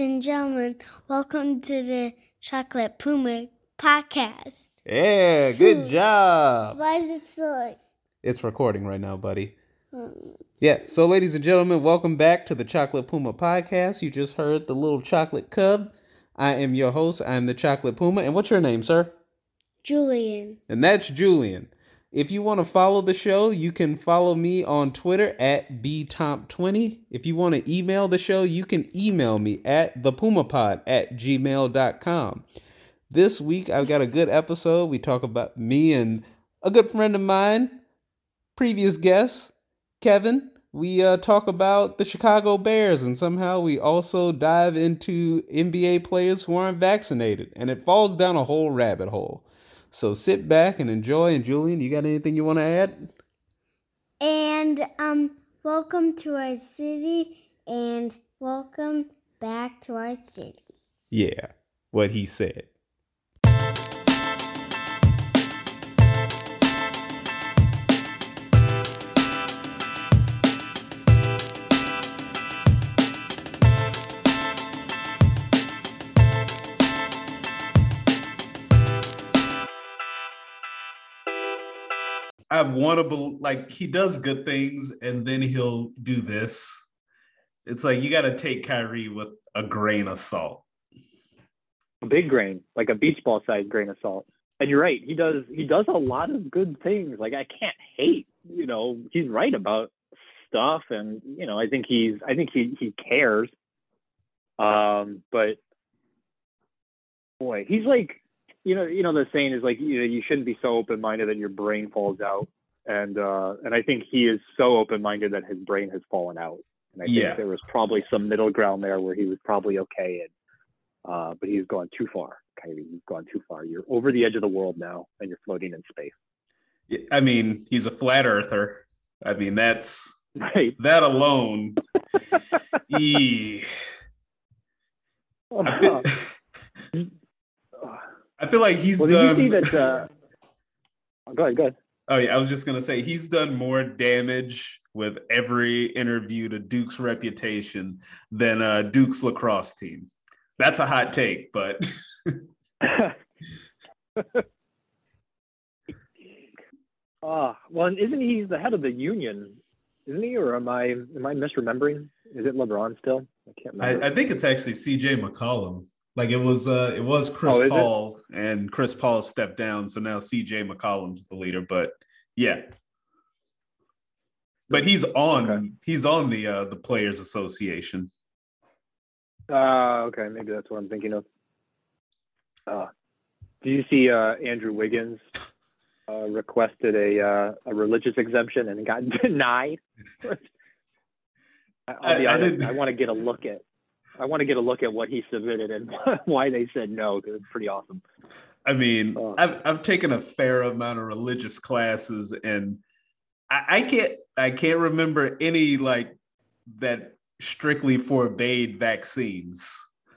and gentlemen, welcome to the Chocolate Puma podcast. Yeah, good job. Why is it so? It's recording right now, buddy. Yeah, so ladies and gentlemen, welcome back to the Chocolate Puma podcast. You just heard the little chocolate cub. I am your host. I am the Chocolate Puma. And what's your name, sir? Julian. And that's Julian. If you want to follow the show, you can follow me on Twitter at btomp20. If you want to email the show, you can email me at thepumapod@gmail.com. This week, I've got a good episode. We talk about me and a good friend of mine, previous guest, Kevin. We talk about the Chicago Bears, and somehow we also dive into NBA players who aren't vaccinated, and it falls down a whole rabbit hole. So sit back and enjoy. And Julian, you got anything you want to add? And welcome to our city, and welcome back to our city. Yeah, what he said. I want to believe, like, he does good things and then he'll do this. It's like you got to take Kyrie with a grain of salt. A big grain, like a beach ball sized grain of salt. And you're right, he does a lot of good things. Like, I can't hate, he's right about stuff, and I think he cares. But boy, he's like, the saying is like, you shouldn't be so open-minded that your brain falls out. And I think he is so open-minded that his brain has fallen out. And I think there was probably some middle ground there where he was probably okay. But he's gone too far, Kyrie. He's gone too far. You're over the edge of the world now, and you're floating in space. I mean, he's a flat earther. I mean, that's right. That alone. I feel like he's done. Did you see that? Go ahead. Oh yeah, I was just gonna say he's done more damage with every interview to Duke's reputation than Duke's lacrosse team. That's a hot take, but. Well, isn't he the head of the union? Isn't he, or am I misremembering? Is it LeBron still? I can't remember. I think it's actually CJ McCollum. Like it was Chris Paul, and Chris Paul stepped down, so now CJ McCollum's the leader. But yeah, but he's on the Players Association. Okay, maybe that's what I'm thinking of. Do you see Andrew Wiggins requested a religious exemption and got denied? I'll be honest, I want to get a look at what he submitted and why they said no, because it's pretty awesome. I mean, I've taken a fair amount of religious classes, and I can't remember any like that strictly forbade vaccines.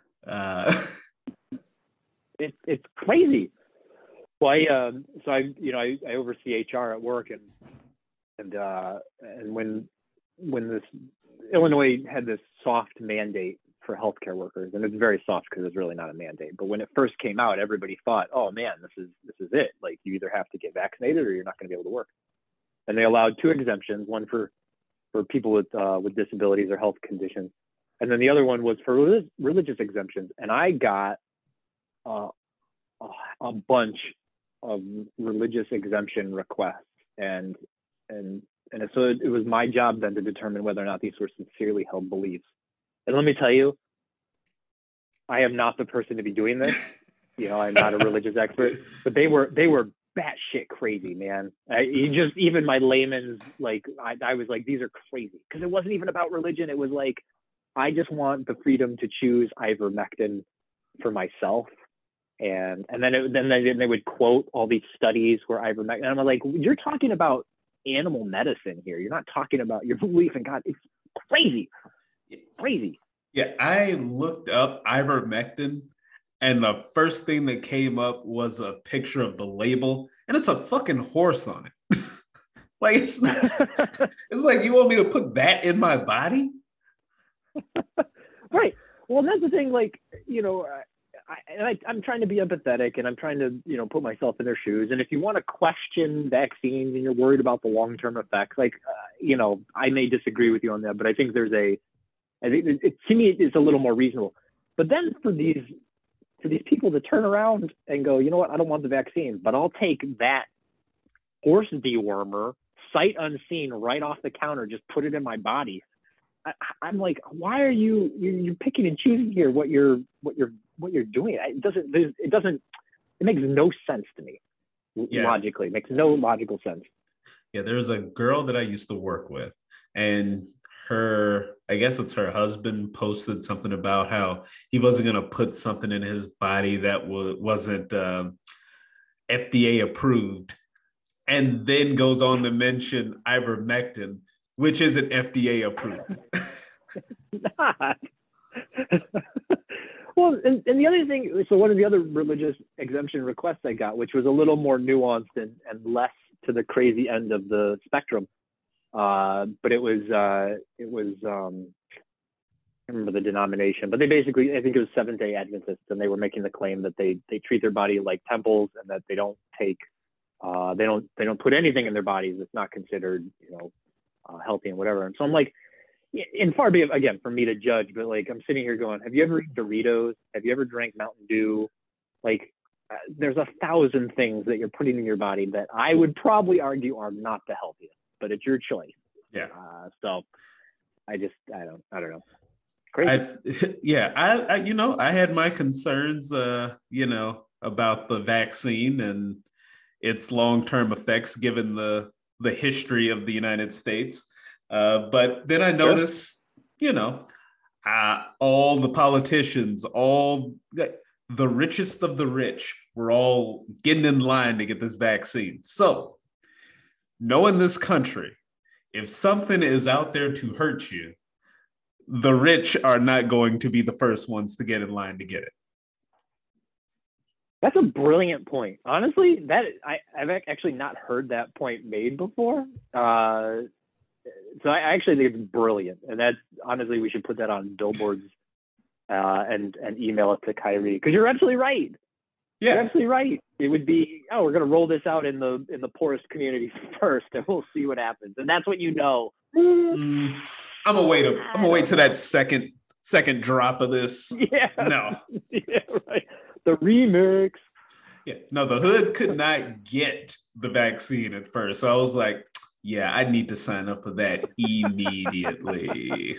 It's crazy. Well, I oversee HR at work, and when this Illinois had this soft mandate for healthcare workers, and it's very soft because it's really not a mandate. But when it first came out, everybody thought, "Oh man, this is it. Like, you either have to get vaccinated or you're not going to be able to work." And they allowed two exemptions: one for people with disabilities or health conditions, and then the other one was for religious exemptions. And I got a bunch of religious exemption requests, and so it was my job then to determine whether or not these were sincerely held beliefs. And let me tell you, I am not the person to be doing this. I'm not a religious expert, but they were batshit crazy, man. Even my layman's, like, I was like, these are crazy, because it wasn't even about religion. It was like, I just want the freedom to choose ivermectin for myself. And then they would quote all these studies where ivermectin, and I'm like, you're talking about animal medicine here. You're not talking about your belief in God. It's crazy. Yeah, I looked up ivermectin, and the first thing that came up was a picture of the label, and it's a fucking horse on it. Like, it's like, you want me to put that in my body? Right. Well, that's the thing. Like, I'm trying to be empathetic, and I'm trying to, put myself in their shoes. And if you want to question vaccines and you're worried about the long-term effects, like, I may disagree with you on that, but I think to me, it's a little more reasonable. But then for these people to turn around and go, you know what, I don't want the vaccine, but I'll take that horse dewormer sight unseen right off the counter, just put it in my body. I'm like, why are you're picking and choosing here what you're doing? It makes no sense to me. Logically. It makes no logical sense. Yeah, there's a girl that I used to work with, and I guess it's her husband, posted something about how he wasn't going to put something in his body that wasn't FDA approved, and then goes on to mention ivermectin, which isn't FDA approved. Not. Well, and the other thing, so one of the other religious exemption requests I got, which was a little more nuanced and less to the crazy end of the spectrum, but it was I can't remember the denomination, but they basically, I think it was Seventh-day Adventists, and they were making the claim that they treat their body like temples, and that they don't take they don't put anything in their bodies that's not considered healthy and whatever. And so I'm like, and far be it again for me to judge, but like I'm sitting here going, have you ever eaten Doritos? Have you ever drank Mountain Dew? Like there's 1,000 things that you're putting in your body that I would probably argue are not the healthiest, but it's your choice. Yeah. So I don't know. Crazy. I had my concerns, about the vaccine and its long-term effects, given the history of the United States. But then I noticed, all the politicians, all the richest of the rich were all getting in line to get this vaccine. So, knowing this country, if something is out there to hurt you, the rich are not going to be the first ones to get in line to get it. That's a brilliant point. Honestly, I've actually not heard that point made before. So I actually think it's brilliant, and that's honestly, we should put that on billboards and email it to Kyrie, because you're absolutely right. Yeah, you're absolutely right. It would be, we're going to roll this out in the poorest communities first, and we'll see what happens. And that's what I'm gonna wait till that second drop of this. Yeah. No. Yeah, right. The remix. Yeah. No, the hood could not get the vaccine at first, so I was like, yeah, I need to sign up for that immediately.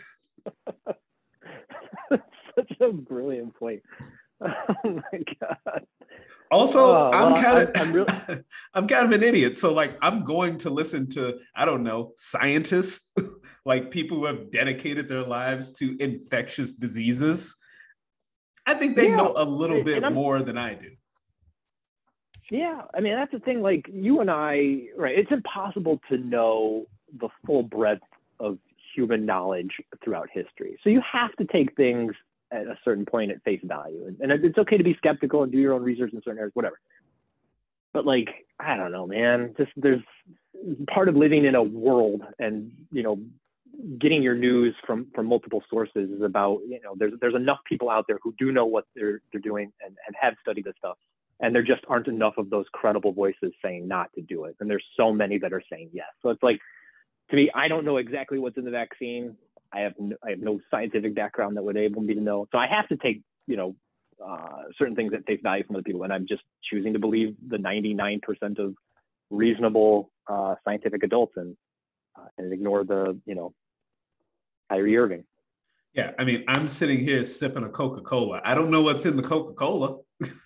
Such a brilliant point. Oh my God. Also, I'm kind of an idiot. So like, I'm going to listen to, I don't know, scientists, like people who have dedicated their lives to infectious diseases. I think they know a little bit more than I do. Yeah, I mean, that's the thing. Like you and I, right? It's impossible to know the full breadth of human knowledge throughout history. So you have to take things at a certain point at face value, and it's okay to be skeptical and do your own research in certain areas, whatever. But like, I don't know, man. Just there's part of living in a world, and getting your news from multiple sources is about there's enough people out there who do know what they're doing and have studied this stuff. And there just aren't enough of those credible voices saying not to do it. And there's so many that are saying yes. So it's like, to me, I don't know exactly what's in the vaccine. I have no scientific background that would enable me to know. So I have to take, certain things at face value from other people. And I'm just choosing to believe the 99% of reasonable scientific adults and ignore the, Kyrie Irving. Yeah. I mean, I'm sitting here sipping a Coca-Cola. I don't know what's in the Coca-Cola.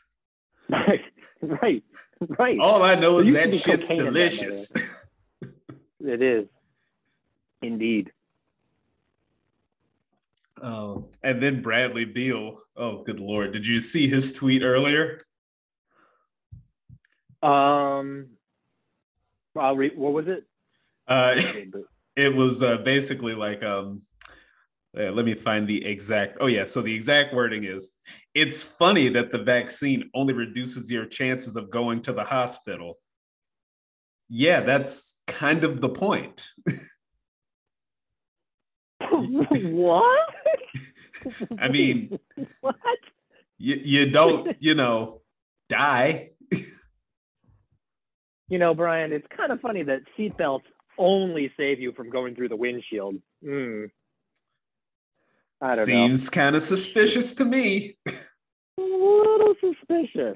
Right. All I know is that shit's delicious. It is. Indeed. And then Bradley Beal. Oh, good Lord. Did you see his tweet earlier? What was it? It was basically like, let me find the exact. Oh, yeah. So the exact wording is, it's funny that the vaccine only reduces your chances of going to the hospital. Yeah, that's kind of the point. What? I mean, what? you don't, die. Brian, it's kind of funny that seatbelts only save you from going through the windshield. I don't know. Seems kind of suspicious to me. A little suspicious.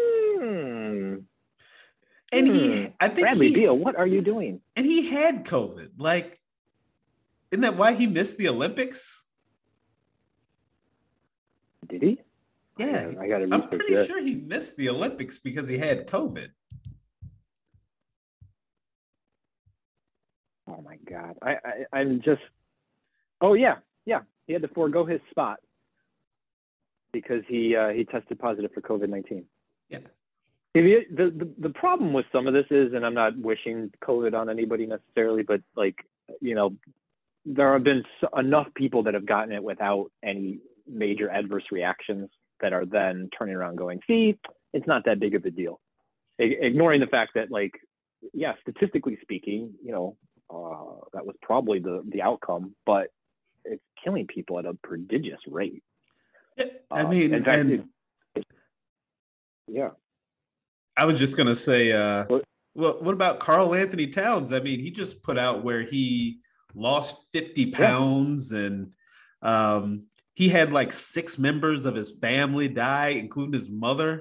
And I think Bradley Beal, what are you doing? And he had COVID. Like, isn't that why he missed the Olympics? Did he? Yeah, I'm pretty sure he missed the Olympics because he had COVID. Oh my God, I'm just. Oh yeah, he had to forego his spot because he tested positive for COVID-19. Yeah. The problem with some of this is, and I'm not wishing COVID on anybody necessarily, but there have been enough people that have gotten it without any major adverse reactions that are then turning around going, see, it's not that big of a deal. Ignoring the fact that, statistically speaking, that was probably the outcome, but it's killing people at a prodigious rate. I mean, in fact, yeah. I was just gonna say, well, what about Karl Anthony Towns? I mean, he just put out where he lost 50 pounds, and he had 6 members of his family die, including his mother.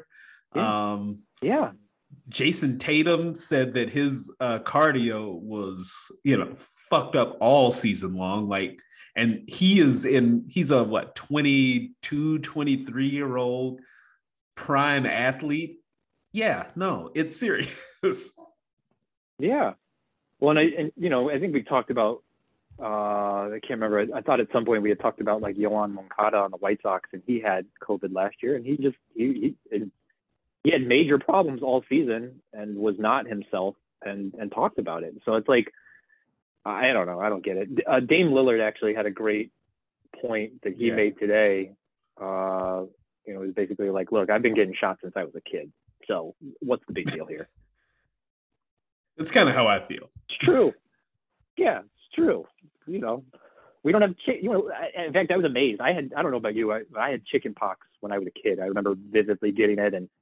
Jason Tatum said that his cardio was, fucked up all season long. And he's a 22, 23-year-old prime athlete. Yeah, no, it's serious. Yeah. Well, and I think we talked about, I can't remember. I thought at some point we had talked about Yohan Moncada on the White Sox, and he had COVID last year, and he had major problems all season and was not himself and talked about it. So it's I don't know. I don't get it. Dame Lillard actually had a great point that he made today. It was basically look, I've been getting shots since I was a kid. So what's the big deal here? That's kind of how I feel. It's true. Yeah, it's true. We don't have in fact, I was amazed. I don't know about you. I had chicken pox when I was a kid. I remember vividly getting it, and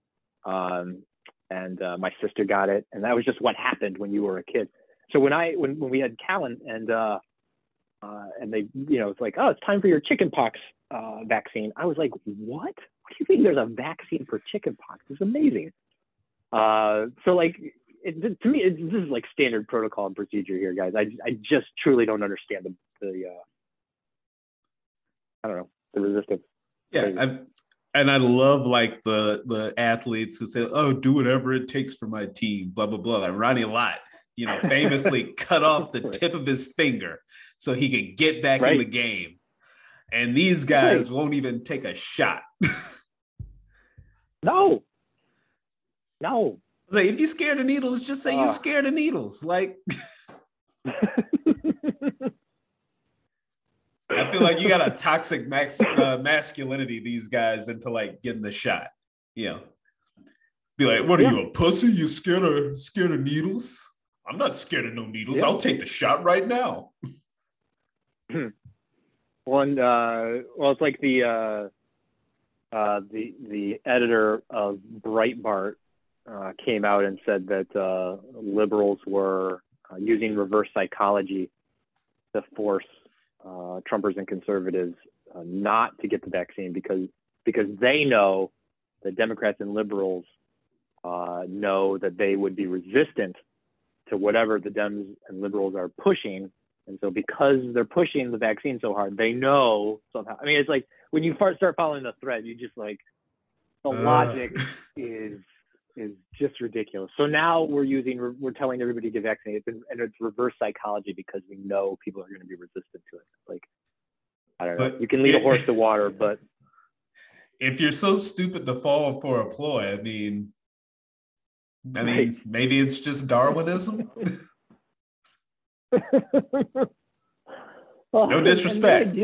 my sister got it, and that was just what happened when you were a kid. So when we had Callan and they, it's oh, it's time for your chicken pox vaccine. I was like, what? What do you mean there's a vaccine for chicken pox? It's amazing. So to me, this is standard protocol and procedure here, guys. I just truly don't understand the I don't know, the resistance. Yeah, and I love the athletes who say, "Oh, do whatever it takes for my team." Blah blah blah. Like Ronnie Lott, famously cut off the tip of his finger so he could get back in the game. And these guys won't even take a shot. No. If you're scared of needles, just say you're scared of needles. I feel like you got a toxic masculinity, these guys, into getting the shot. Be like, what are you, a pussy? You scared of needles? I'm not scared of no needles. I'll take the shot right now. It's like the editor of Breitbart came out and said that liberals were using reverse psychology to force Trumpers and conservatives not to get the vaccine because they know that Democrats and liberals know that they would be resistant to whatever the Dems and liberals are pushing. And so because they're pushing the vaccine so hard, they know somehow. I mean, it's like when you start following the thread, you just the logic is just ridiculous. So now we're telling everybody to get vaccinated, and it's reverse psychology because we know people are going to be resistant to it. I don't know. You can lead a horse to water, but if you're so stupid to fall for a ploy, I mean, maybe it's just Darwinism. No disrespect.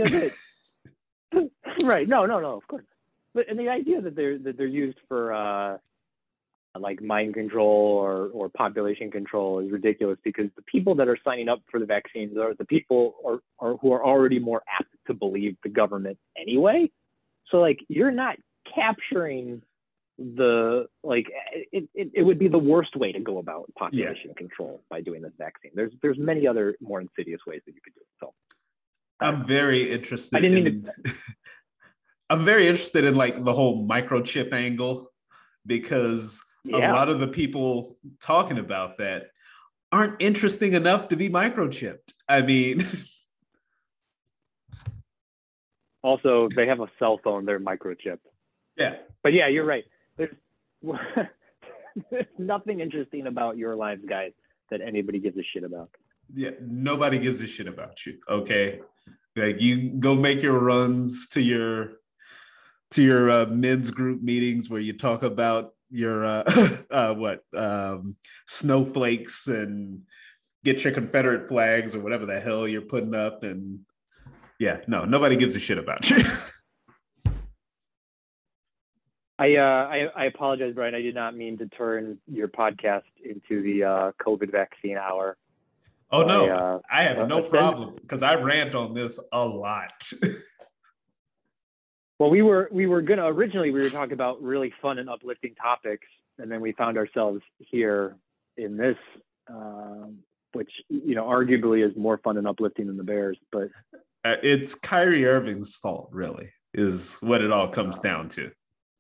Right. No, of course. But the idea that they're used for like mind control or population control is ridiculous, because the people that are signing up for the vaccines are the people who are already more apt to believe the government anyway. So like you're not capturing the like it would be the worst way to go about population control by doing this vaccine. There's many other more insidious ways that you could do it. So I'm very interested. I didn't mean to. I'm very interested in like the whole microchip angle, because a lot of the people talking about that aren't interesting enough to be microchipped. I mean, also they have a cell phone, they're microchipped. Yeah. But yeah, you're right. There's nothing interesting about your lives, guys, that anybody gives a shit about. Yeah, nobody gives a shit about you. Okay, like you go make your runs to your men's group meetings where you talk about your snowflakes and get your Confederate flags or whatever the hell you're putting up, and yeah, no, nobody gives a shit about you. I apologize, Brian. I did not mean to turn your podcast into the COVID vaccine hour. Oh no, I have no problem, because I rant on this a lot. Well, we were gonna originally we were talking about really fun and uplifting topics, and then we found ourselves here in this, which arguably is more fun and uplifting than the Bears. But it's Kyrie Irving's fault, really, is what it all comes down to.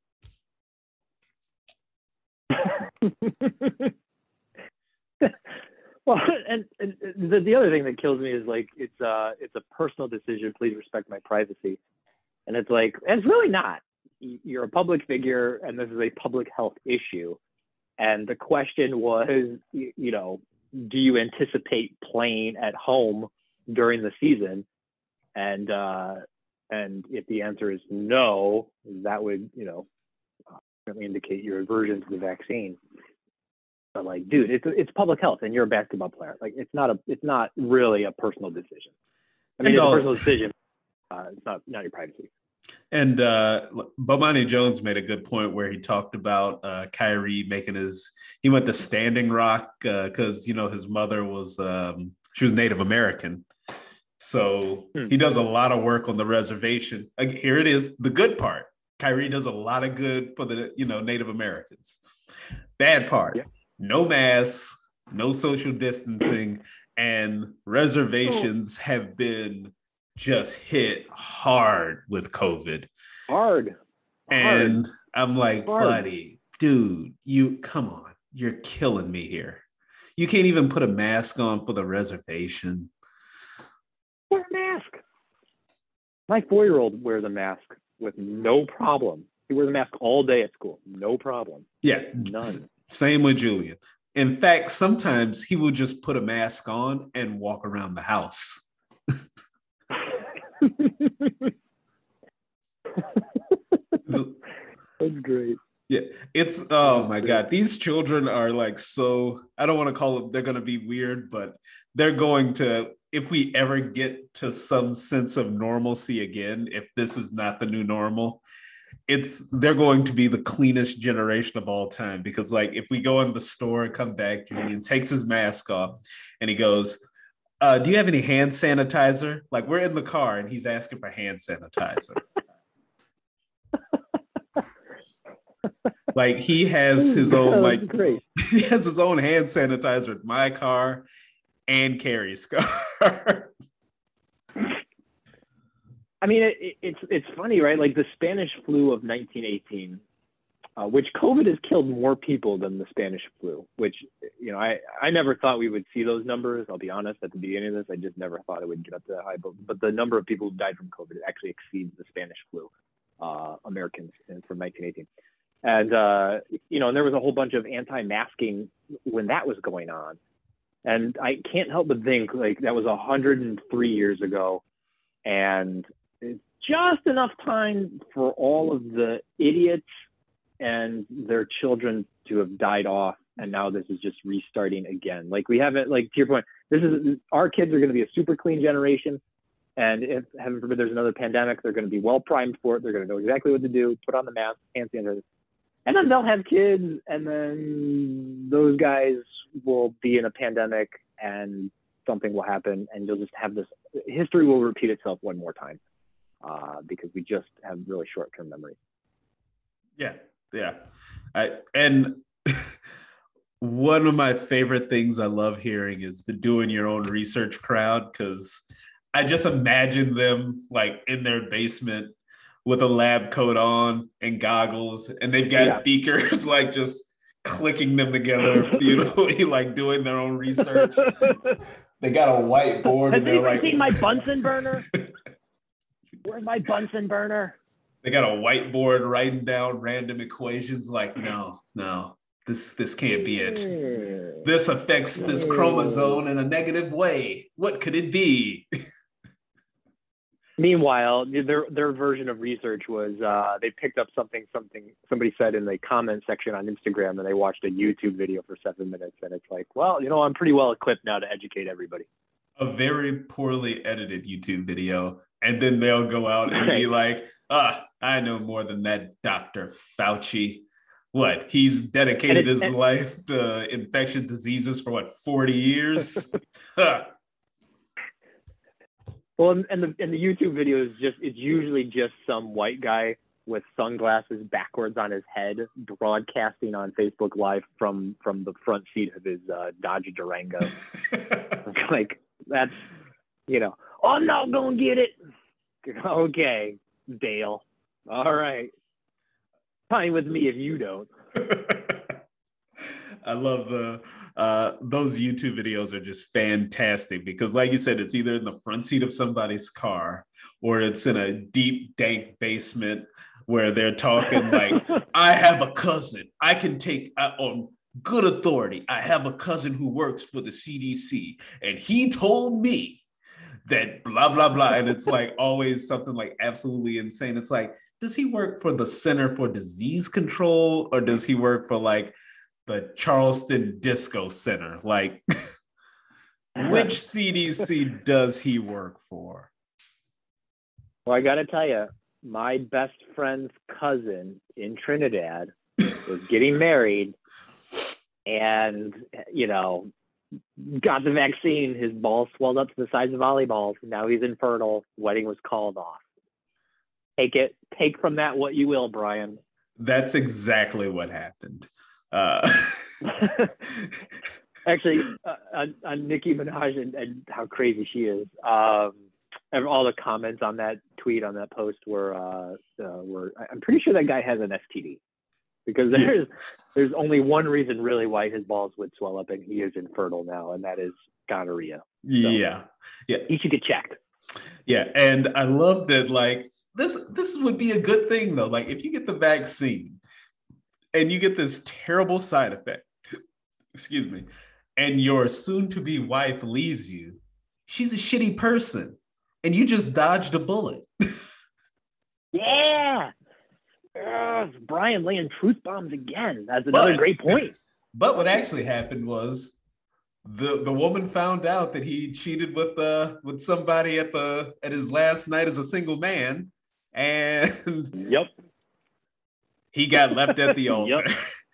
Well, and the other thing that kills me is like it's a personal decision. Please respect my privacy. And it's like, it's really not. You're a public figure, and this is a public health issue. And the question was, do you anticipate playing at home during the season? And if the answer is no, that would certainly indicate your aversion to the vaccine. But like, dude, it's public health, and you're a basketball player. Like, it's not really a personal decision. I mean, it's a personal decision. It's not your privacy. And Bomani Jones made a good point where he talked about Kyrie he went to Standing Rock because his mother was she was Native American, so he does a lot of work on the reservation. Here it is, the good part. Kyrie does a lot of good for the Native Americans. Bad part, no masks, no social distancing, and reservations have been just hit hard with COVID. Hard. And I'm like, buddy, dude, come on. You're killing me here. You can't even put a mask on for the reservation. Wear a mask. My 4-year-old wears a mask with no problem. He wears a mask all day at school. No problem. Yeah. None. Same with Julian. In fact, sometimes he will just put a mask on and walk around the house. That's great. Yeah, it's oh my God. These children are like, so I don't want to call them, they're going to be weird, but they're going to, if we ever get to some sense of normalcy again, if this is not the new normal, they're going to be the cleanest generation of all time. Because like, if we go in the store and come back, Julian takes his mask off and he goes, do you have any hand sanitizer? Like, we're in the car and he's asking for hand sanitizer. Like, he has his own, like, he has his own hand sanitizer in my car and Carrie's car. I mean, it's funny, right? Like the Spanish flu of 1918, which COVID has killed more people than the Spanish flu, which, I never thought we would see those numbers. I'll be honest, at the beginning of this, I just never thought it would get up to that high. But the number of people who died from COVID actually exceeds the Spanish flu, Americans from 1918. And, and there was a whole bunch of anti-masking when that was going on. And I can't help but think, like, that was 103 years ago. And it's just enough time for all of the idiots and their children to have died off. And now this is just restarting again. Like, we haven't, like, to your point, our kids are going to be a super clean generation. And if, heaven forbid, there's another pandemic, they're going to be well primed for it. They're going to know exactly what to do, put on the mask, hand sanitizer. and then they'll have kids, and then those guys will be in a pandemic, and something will happen, and you'll just have this history will repeat itself one more time, because we just have really short-term memory. Yeah. And one of my favorite things I love hearing is the doing your own research crowd, because I just imagine them like in their basement with a lab coat on and goggles, and they've got beakers like just clicking them together beautifully, like doing their own research. They got a whiteboard and they're like, "Seen my Bunsen burner? Where's my Bunsen burner?" They got a whiteboard writing down random equations. Like, no, this can't be it. This affects this chromosome in a negative way. What could it be? Meanwhile, their version of research was they picked up something somebody said in the comment section on Instagram, and they watched a YouTube video for 7 minutes, and it's like, well, I'm pretty well equipped now to educate everybody. A very poorly edited YouTube video, and then they'll go out and be like, I know more than that Dr. Fauci. What? He's dedicated his life to infectious diseases for 40 years? Well, and the YouTube video is it's usually just some white guy with sunglasses backwards on his head broadcasting on Facebook Live from the front seat of his Dodge Durango. Like, that's, I'm not gonna get it. Okay, Dale. All right. Fine with me if you don't. I love those YouTube videos are just fantastic because, like you said, it's either in the front seat of somebody's car or it's in a deep, dank basement where they're talking like, I have a cousin. I can take on good authority. I have a cousin who works for the CDC, and he told me that blah, blah, blah. And it's like always something like absolutely insane. It's like, does he work for the Center for Disease Control, or does he work for like the Charleston Disco Center? Like, which CDC does he work for? Well, I got to tell you, my best friend's cousin in Trinidad was getting married and, got the vaccine. His balls swelled up to the size of volleyballs. Now he's infertile. Wedding was called off. Take from that what you will, Brian. That's exactly what happened. Actually, on Nicki Minaj and how crazy she is, all the comments on that tweet, on that post were I'm pretty sure that guy has an STD, because there's only one reason really why his balls would swell up, and he is infertile now, and that is gonorrhea. So yeah. He should get checked. Yeah, and I love that. Like, this would be a good thing though. Like, if you get the vaccine and you get this terrible side effect, excuse me, and your soon-to-be wife leaves you, she's a shitty person, and you just dodged a bullet. Yeah. Brian laying truth bombs again. That's another great point. But what actually happened was the woman found out that he cheated with somebody at his last night as a single man, and he got left at the altar.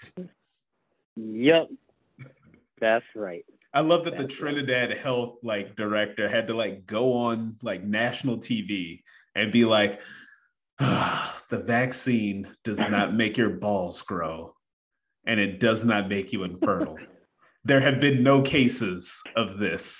Yep. That's right. I love that the Trinidad health director had to go on national TV and be like, the vaccine does not make your balls grow, and it does not make you infertile. There have been no cases of this.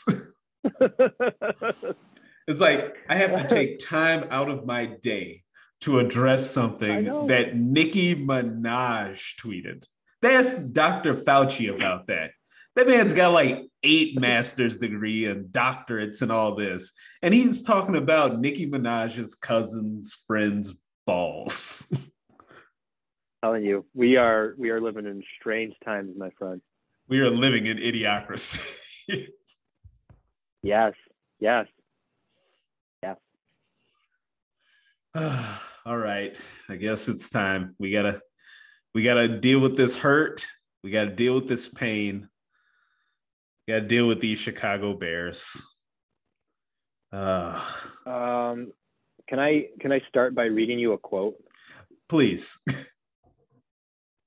It's like, I have to take time out of my day to address something that Nicki Minaj tweeted. They asked Dr. Fauci about that. That man's got 8 master's degree and doctorates and all this. And he's talking about Nicki Minaj's cousin's friend's balls. Telling you, we are living in strange times, my friend. We are living in idiocracy. Yes. All right. I guess it's time. We gotta deal with this hurt. We gotta deal with this pain. We gotta deal with these Chicago Bears. Can I start by reading you a quote? Please.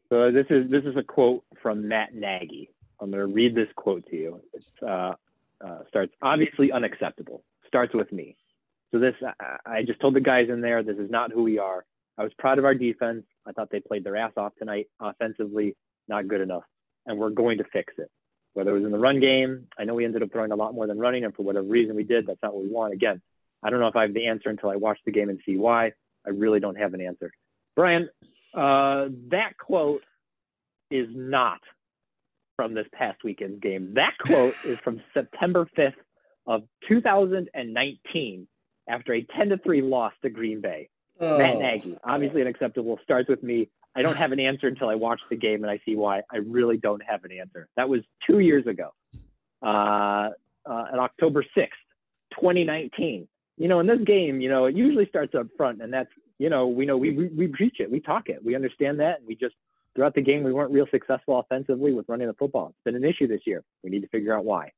So this is a quote from Matt Nagy. I'm going to read this quote to you. It starts, obviously unacceptable. Starts with me. So I just told the guys in there, this is not who we are. I was proud of our defense. I thought they played their ass off tonight. Offensively, not good enough. And we're going to fix it. Whether it was in the run game, I know we ended up throwing a lot more than running, and for whatever reason we did, that's not what we want. Again, I don't know if I have the answer until I watch the game and see why. I really don't have an answer. Brian, that quote is not from this past weekend's game. That quote is from September 5th of 2019 after a 10-3 loss to Green Bay. Oh. Matt Nagy, obviously unacceptable, starts with me. I don't have an answer until I watch the game and I see why. I really don't have an answer. That was 2 years ago, on October 6th, 2019. In this game, it usually starts up front, and that's, we preach it, we talk it, we understand that, and we just, throughout the game, we weren't real successful offensively with running the football. It's been an issue this year. We need to figure out why.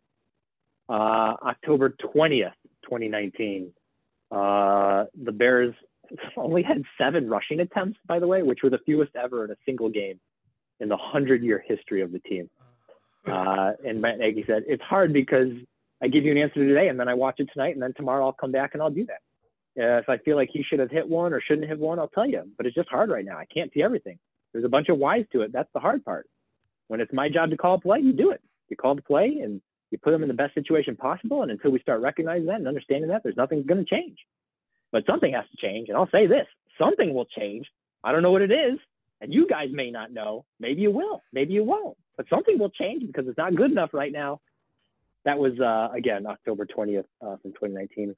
October 20th, 2019, the Bears only had 7 rushing attempts, by the way, which were the fewest ever in a single game in the 100-year history of the team. And Matt Nagy said, it's hard because I give you an answer today, and then I watch it tonight, and then tomorrow I'll come back and I'll do that. If I feel like he should have hit one or shouldn't have one, I'll tell you. But it's just hard right now. I can't see everything. There's a bunch of whys to it. That's the hard part. When it's my job to call a play, you do it. You call the play, and you put them in the best situation possible. And until we start recognizing that and understanding that, there's nothing going to change. But something has to change. And I'll say this, something will change. I don't know what it is. And you guys may not know. Maybe you will. Maybe you won't. But something will change because it's not good enough right now. That was, again, October 20th from 2019.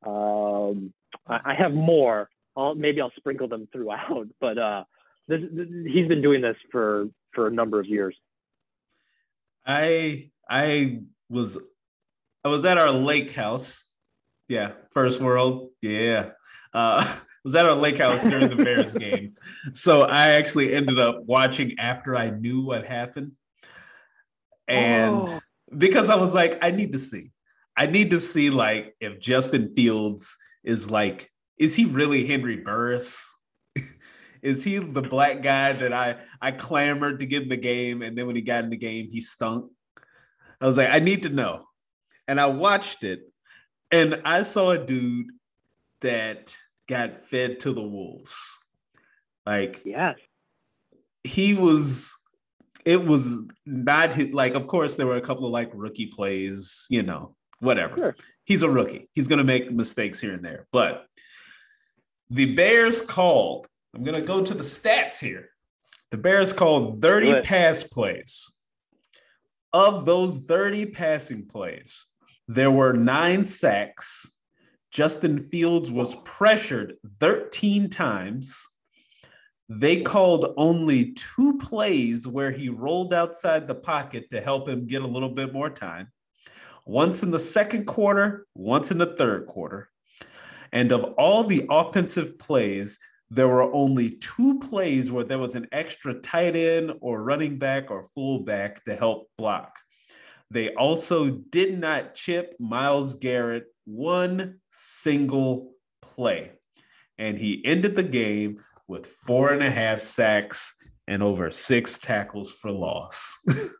I have more. Maybe I'll sprinkle them throughout. But he's been doing this for a number of years. I was at our lake house. Yeah, First World. Yeah. Was at our lake house during the Bears game. So I actually ended up watching after I knew what happened. And because I was like, I need to see like if Justin Fields is he really Henry Burris? Is he the black guy that I clamored to get in the game, and then when he got in the game, he stunk? I was like, I need to know. And I watched it, and I saw a dude that got fed to the wolves. Yes. It was not his, of course, there were a couple of rookie plays, whatever. Sure. He's a rookie. He's going to make mistakes here and there. But the Bears called, I'm going to go to the stats here. The Bears called 30 pass plays. Of those 30 passing plays, there were 9 sacks. Justin Fields was pressured 13 times. They called only 2 plays where he rolled outside the pocket to help him get a little bit more time. Once in the second quarter, once in the third quarter. And of all the offensive plays, there were only 2 plays where there was an extra tight end or running back or fullback to help block. They also did not chip Myles Garrett one single play. And he ended the game with 4.5 sacks and over 6 tackles for loss.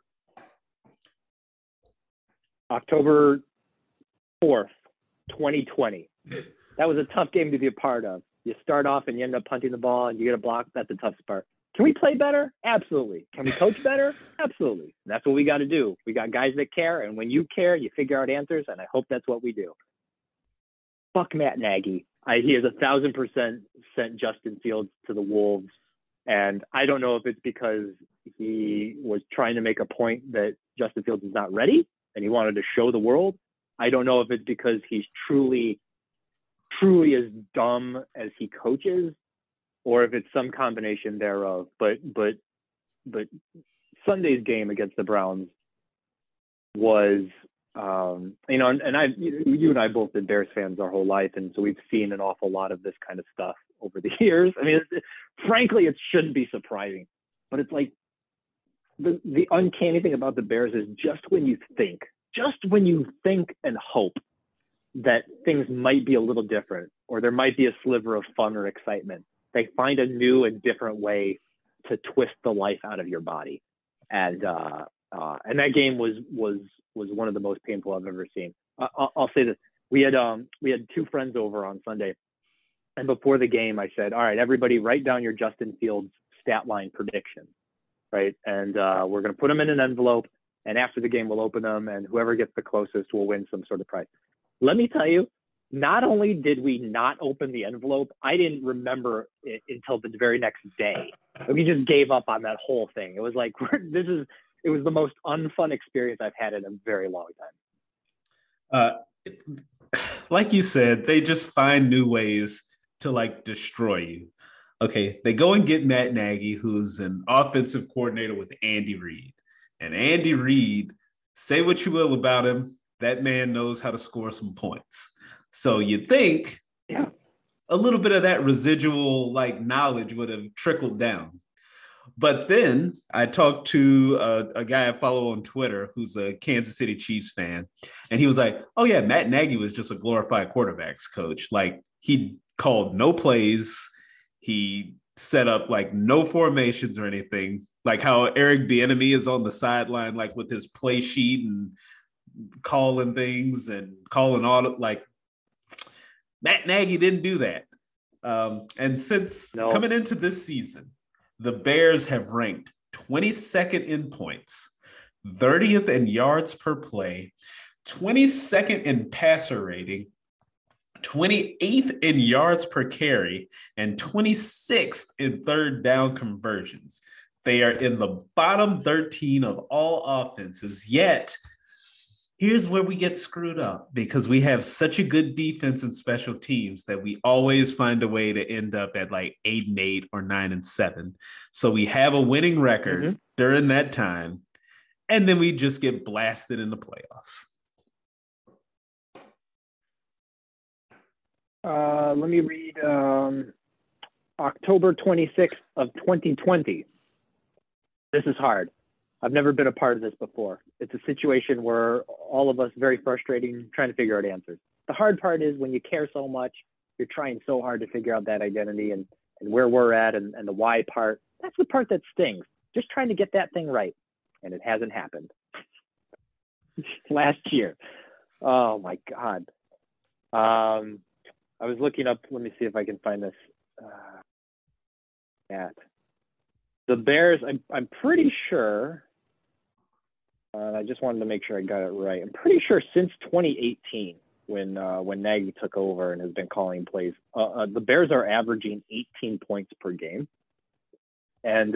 October 4th, 2020. That was a tough game to be a part of. You start off and you end up punting the ball and you get a block. That's a tough part. Can we play better? Absolutely. Can we coach better? Absolutely. That's what we got to do. We got guys that care, and when you care, you figure out answers, and I hope that's what we do. Fuck Matt Nagy. He has 1,000% sent Justin Fields to the Wolves, and I don't know if it's because he was trying to make a point that Justin Fields is not ready and he wanted to show the world. I don't know if it's because he's truly as dumb as he coaches, or if it's some combination thereof. But Sunday's game against the Browns was, and you and I both been Bears fans our whole life, and so we've seen an awful lot of this kind of stuff over the years. I mean, frankly, it shouldn't be surprising, but it's like the uncanny thing about the Bears is just when you think and hope that things might be a little different, or there might be a sliver of fun or excitement, they find a new and different way to twist the life out of your body. And that game was one of the most painful I've ever seen. I'll say this: we had 2 friends over on Sunday, and before the game, I said, "All right, everybody, write down your Justin Fields stat line prediction, right? And we're going to put them in an envelope, and after the game, we'll open them, and whoever gets the closest will win some sort of prize." Let me tell you, not only did we not open the envelope, I didn't remember it until the very next day. We just gave up on that whole thing. It was like, it was the most unfun experience I've had in a very long time. Like you said, they just find new ways to like destroy you. Okay, they go and get Matt Nagy, who's an offensive coordinator with Andy Reid. And Andy Reid, say what you will about him, that man knows how to score some points. So you think a little bit of that residual like knowledge would have trickled down. But then I talked to a guy I follow on Twitter who's a Kansas City Chiefs fan. And he was like, oh, yeah, Matt Nagy was just a glorified quarterbacks coach. Like, he called no plays. He set up like no formations or anything. Like how Eric Bieniemy is on the sideline, like with his play sheet and calling things and calling all like Matt Nagy didn't do that. And since coming into this season, the Bears have ranked 22nd in points, 30th in yards per play, 22nd in passer rating, 28th in yards per carry, and 26th in third down conversions. They are in the bottom 13 of all offenses, yet here's where we get screwed up because we have such a good defense and special teams that we always find a way to end up at like 8-8 or 9-7. So we have a winning record during that time, and then we just get blasted in the playoffs. Let me read October 26th of 2020. This is hard. I've never been a part of this before. It's a situation where all of us, very frustrating, trying to figure out answers. The hard part is when you care so much, you're trying so hard to figure out that identity and where we're at and the why part. That's the part that stings. Just trying to get that thing right. And it hasn't happened. Last year. Oh my God. I was looking up, let me see if I can find this. The Bears, I'm pretty sure, I just wanted to make sure I got it right. I'm pretty sure since 2018, when Nagy took over and has been calling plays, the Bears are averaging 18 points per game. And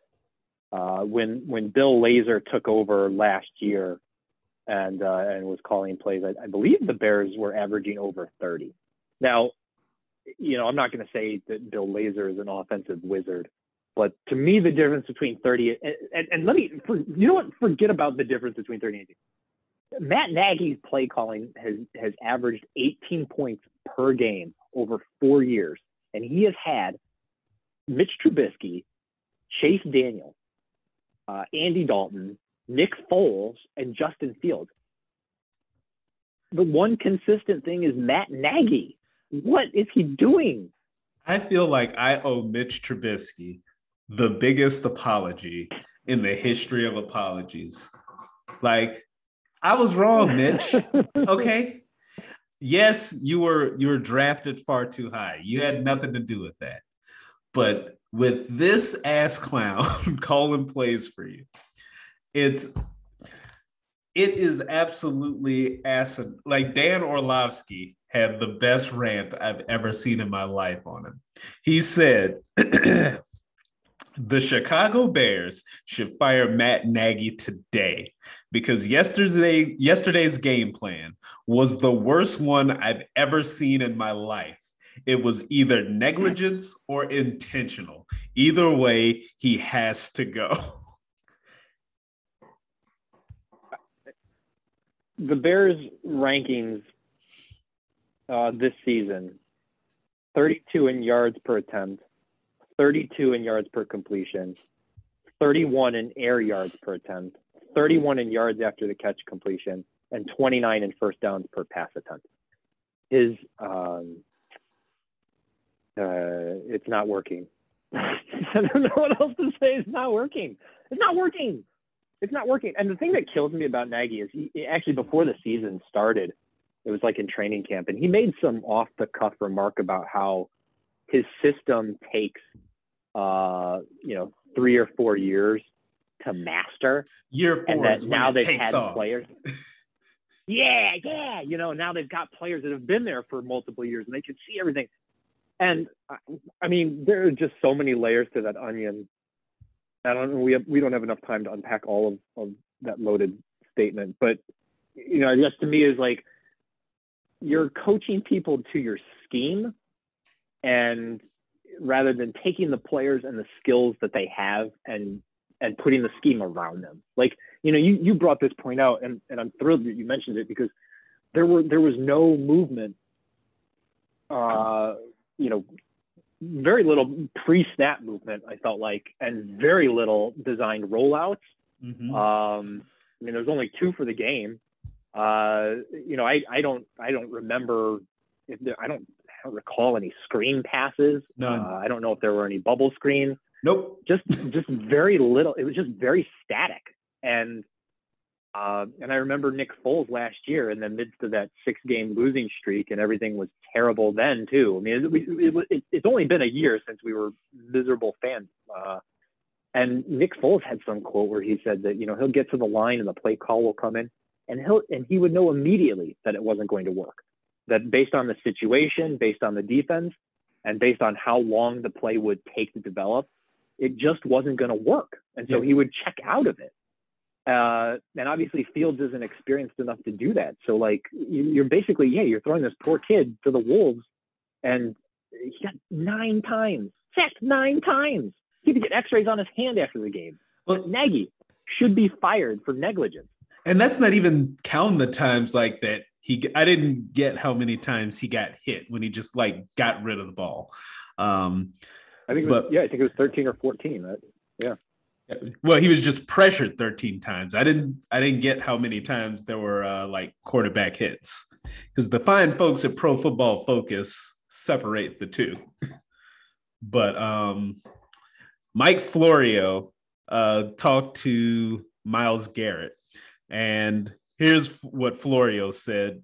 when Bill Lazor took over last year and was calling plays, I believe the Bears were averaging over 30. Now, I'm not going to say that Bill Lazor is an offensive wizard, but to me, the difference between 30 and let me, forget about the difference between 30 and 18. Matt Nagy's play calling has averaged 18 points per game over 4 years, and he has had Mitch Trubisky, Chase Daniel, Andy Dalton, Nick Foles, and Justin Fields. The one consistent thing is Matt Nagy. What is he doing? I feel like I owe Mitch Trubisky the biggest apology in the history of apologies. Like, I was wrong, Mitch. Okay. Yes, you were drafted far too high. You had nothing to do with that. But with this ass clown calling plays for you, it is absolutely asinine. Like, Dan Orlovsky had the best rant I've ever seen in my life on him. He said, the Chicago Bears should fire Matt Nagy today because yesterday's game plan was the worst one I've ever seen in my life. It was either negligence or intentional. Either way, he has to go. The Bears rankings this season, 32 in yards per attempt, 32 in yards per completion, 31 in air yards per attempt, 31 in yards after the catch completion, and 29 in first downs per pass attempt. It's not working. I don't know what else to say. It's not working. It's not working. It's not working. And the thing that kills me about Nagy is he actually, before the season started, it was like in training camp, and he made some off the cuff remark about how his system takes, 3 or 4 years to master. Year 4 and that is when now it they've takes had off. players. Yeah. Now they've got players that have been there for multiple years and they can see everything. And I mean, there are just so many layers to that onion. I don't know. We don't have enough time to unpack all of that loaded statement, but I guess to me is like, you're coaching people to your scheme, and rather than taking the players and the skills that they have and putting the scheme around them. Like, you brought this point out, and I'm thrilled that you mentioned it, because there was no movement, very little pre-snap movement, I felt like, and very little designed rollouts. Mm-hmm. I mean, there's only 2 for the game. I don't remember I don't recall any screen passes. None. I don't know if there were any bubble screens. Nope. Just very little. It was just very static. And I remember Nick Foles last year in the midst of that 6-game losing streak, and everything was terrible then too. I mean, it's only been a year since we were miserable fans. And Nick Foles had some quote where he said that, he'll get to the line and the play call will come in, and he would know immediately that it wasn't going to work. That based on the situation, based on the defense, and based on how long the play would take to develop, it just wasn't going to work. And so he would check out of it. And obviously Fields isn't experienced enough to do that. So like, you're basically, you're throwing this poor kid to the wolves, and he got 9 times, sacked 9 times. He had to get x-rays on his hand after the game. But Nagy should be fired for negligence. And that's not even counting the times like that. I didn't get how many times he got hit when he just like got rid of the ball. I think it was 13 or 14. Right? Yeah. Well, he was just pressured 13 times. I didn't get how many times there were like quarterback hits, because the fine folks at Pro Football Focus separate the two. But Mike Florio talked to Myles Garrett, and here's what Florio said,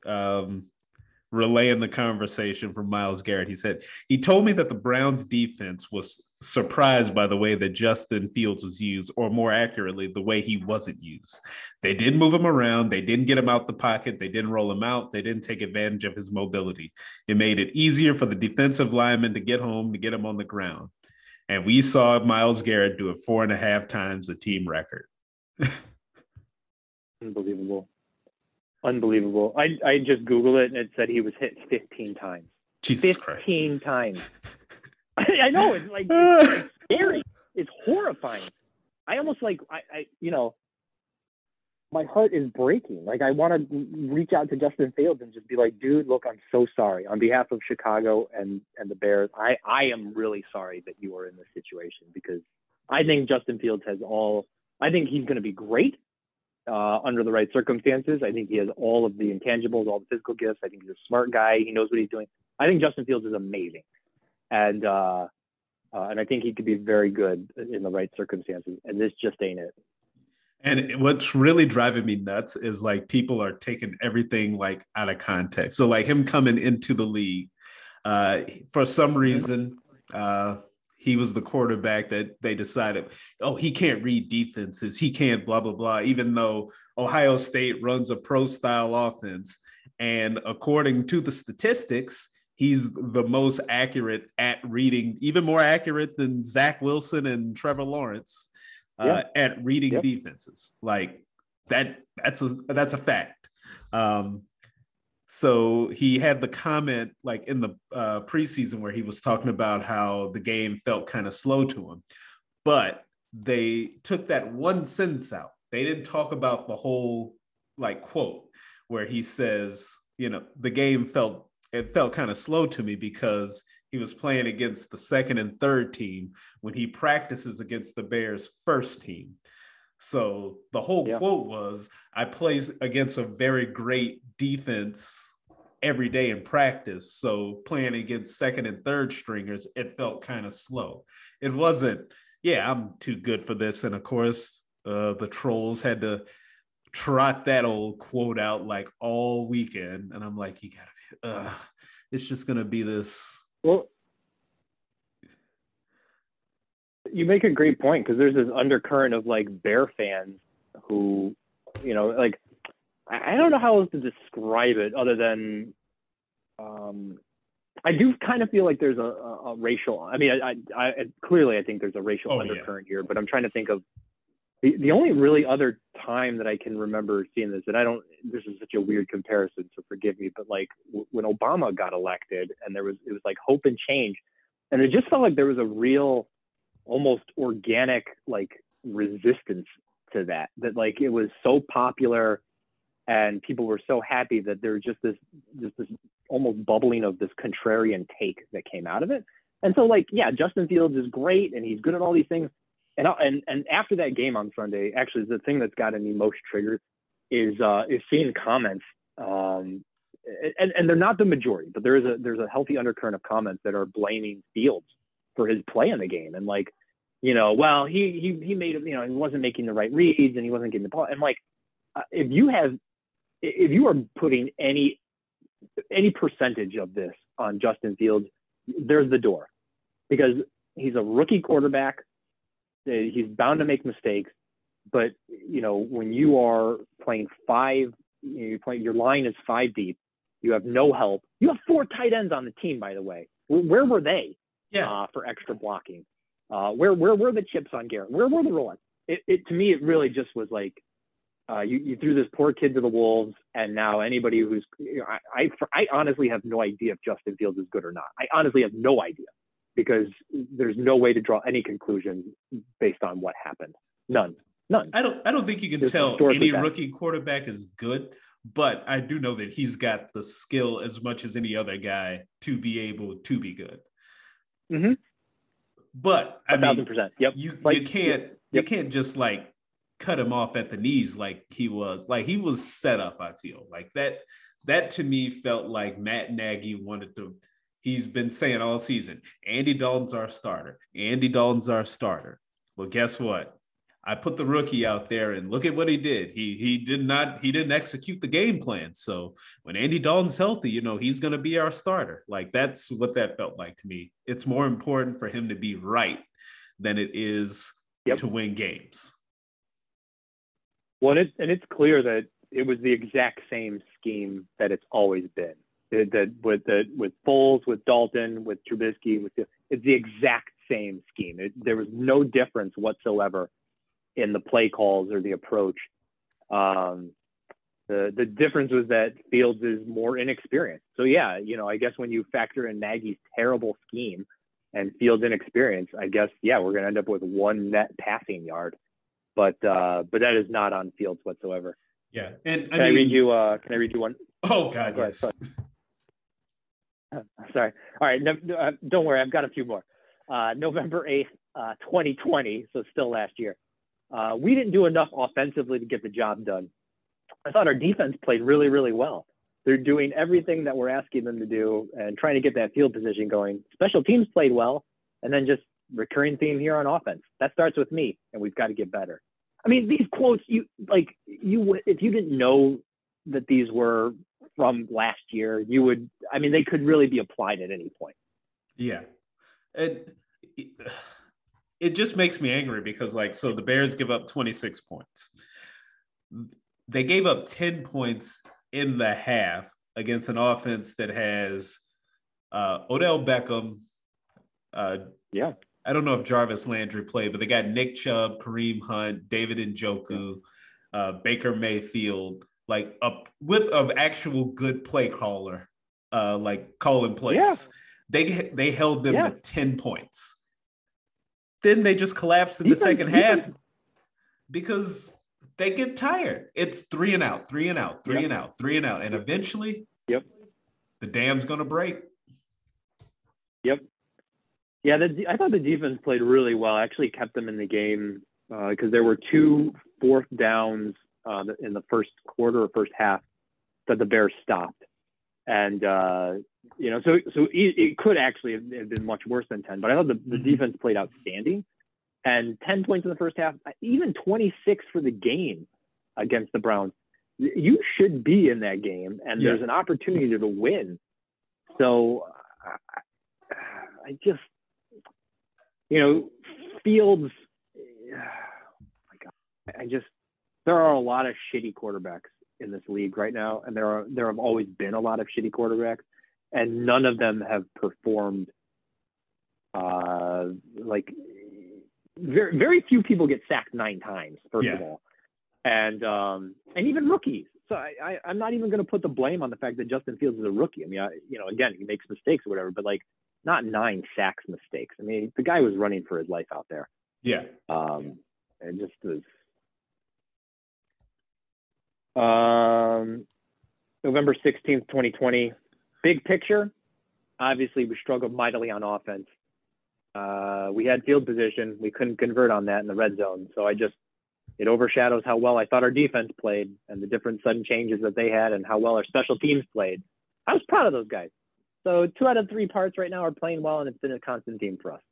relaying the conversation from Myles Garrett. He said, he told me that the Browns defense was surprised by the way that Justin Fields was used, or more accurately, the way he wasn't used. They didn't move him around. They didn't get him out the pocket. They didn't roll him out. They didn't take advantage of his mobility. It made it easier for the defensive linemen to get home, to get him on the ground. And we saw Myles Garrett do it 4.5 times the team record. Unbelievable. I just Googled it, and it said he was hit 15 times. Jesus 15 Christ. times. I know, it's like, it's scary. It's horrifying. I almost like, my heart is breaking. Like, I want to reach out to Justin Fields and just be like, dude, look, I'm so sorry. On behalf of Chicago and the Bears, I am really sorry that you are in this situation, because I think Justin Fields I think he's going to be great under the right circumstances. I think he has all of the intangibles, all the physical gifts. I think he's a smart guy. He knows what he's doing. I think Justin Fields is amazing. And I think he could be very good in the right circumstances. And this just ain't it. And what's really driving me nuts is like people are taking everything like out of context. So like him coming into the league, for some reason, he was the quarterback that they decided, he can't read defenses. He can't blah, blah, blah, even though Ohio State runs a pro style offense. And according to the statistics, he's the most accurate at reading, even more accurate than Zach Wilson and Trevor Lawrence at reading defenses. Like that's a fact. So he had the comment like in the preseason where he was talking about how the game felt kind of slow to him, but they took that one sentence out. They didn't talk about the whole like quote where he says, the game felt kind of slow to me because he was playing against the second and third team when he practices against the Bears' first team. So the whole quote was, I play against a very great defense every day in practice. So playing against second and third stringers, it felt kind of slow. It wasn't, yeah, I'm too good for this. And of course, the trolls had to trot that old quote out like all weekend. And I'm like, you gotta, it's just going to be this. Well, you make a great point, because there's this undercurrent of like Bear fans who, you know, like, I don't know how else to describe it other than I do kind of feel like there's a racial, I mean, I clearly I think there's a racial undercurrent here, but I'm trying to think of the only really other time that I can remember seeing this, and this is such a weird comparison, so forgive me, but like when Obama got elected and it was like hope and change, and it just felt like there was a real, almost organic like resistance to that like it was so popular and people were so happy that there was just this almost bubbling of this contrarian take that came out of it. And so like, yeah, Justin Fields is great and he's good at all these things. And after that game on Sunday, actually the thing that's gotten me most triggered is seeing comments. And they're not the majority, but there's a healthy undercurrent of comments that are blaming Fields for his play in the game. And like, you know, well, he made it, you know, he wasn't making the right reads and he wasn't getting the ball. And like, if you are putting any percentage of this on Justin Fields, there's the door, because he's a rookie quarterback. He's bound to make mistakes, but you know, when you are playing your line is 5 deep, you have no help. You have 4 tight ends on the team, by the way. Where were they? For extra blocking? Where were the chips on Garrett? Where were the rollouts? It to me, it really just was like, you threw this poor kid to the wolves, and now anybody who's, you know, I honestly have no idea if Justin Fields is good or not. I honestly have no idea, because there's no way to draw any conclusion based on what happened. None. I don't think you can tell any rookie quarterback is good, but I do know that he's got the skill as much as any other guy to be able to be good. Mm-hmm. But I mean, 1,000%. Yep. You can't just like cut him off at the knees like he was set up. I feel like that to me felt like Matt Nagy wanted to. He's been saying all season, Andy Dalton's our starter. Andy Dalton's our starter. Well, guess what? I put the rookie out there and look at what he did. He didn't execute the game plan. So when Andy Dalton's healthy, you know, he's going to be our starter. Like, that's what that felt like to me. It's more important for him to be right than it is to win games. Well, it's clear that it was the exact same scheme that it's always been. That with Foles, with Dalton, with Trubisky, it's the exact same scheme. There was no difference whatsoever in the play calls or the approach. The difference was that Fields is more inexperienced. So yeah, you know, I guess when you factor in Nagy's terrible scheme and Fields' inexperience, I guess, yeah, we're going to end up with 1 net passing yard. But that is not on Fields whatsoever. Yeah, and Can I read you one? Oh God, yes. Sorry. All right, don't worry, I've got a few more. November 8th, 2020, so still last year. We didn't do enough offensively to get the job done. I thought our defense played really, really well. They're doing everything that we're asking them to do and trying to get that field position going. Special teams played well, and then just recurring theme here on offense. That starts with me, and we've got to get better. I mean, these quotes, if you didn't know that these were from last year, they could really be applied at any point. Yeah. And it just makes me angry because, so the Bears give up 26 points. They gave up 10 points in the half against an offense that has Odell Beckham. I don't know if Jarvis Landry played, but they got Nick Chubb, Kareem Hunt, David Njoku, Baker Mayfield, with an actual good play caller, calling plays. Yeah. They held them to 10 points. Then they just collapsed in the second half because they get tired. It's 3 and out, 3 and out, 3 and out, 3 and out. And eventually the dam's going to break. Yep. Yeah, I thought the defense played really well. I actually kept them in the game because there were 2 fourth downs in the first quarter or first half that the Bears stopped. And so it could actually have been much worse than 10. But I thought the defense played outstanding. And 10 points in the first half, even 26 for the game against the Browns. You should be in that game, and there's an opportunity to win. So I just, Fields. Oh my God, there are a lot of shitty quarterbacks in this league right now, and there have always been a lot of shitty quarterbacks, and none of them have performed. Very, very few people get sacked 9 times, first of all. And even rookies. So I'm not even going to put the blame on the fact that Justin Fields is a rookie. I mean, again, he makes mistakes or whatever, but not 9 sacks mistakes. I mean, the guy was running for his life out there. Yeah. It just was. November 16th, 2020. Big picture. Obviously, we struggled mightily on offense. We had field position. We couldn't convert on that in the red zone. So it overshadows how well I thought our defense played and the different sudden changes that they had and how well our special teams played. I was proud of those guys. So 2 out of 3 parts right now are playing well, and it's been a constant theme for us.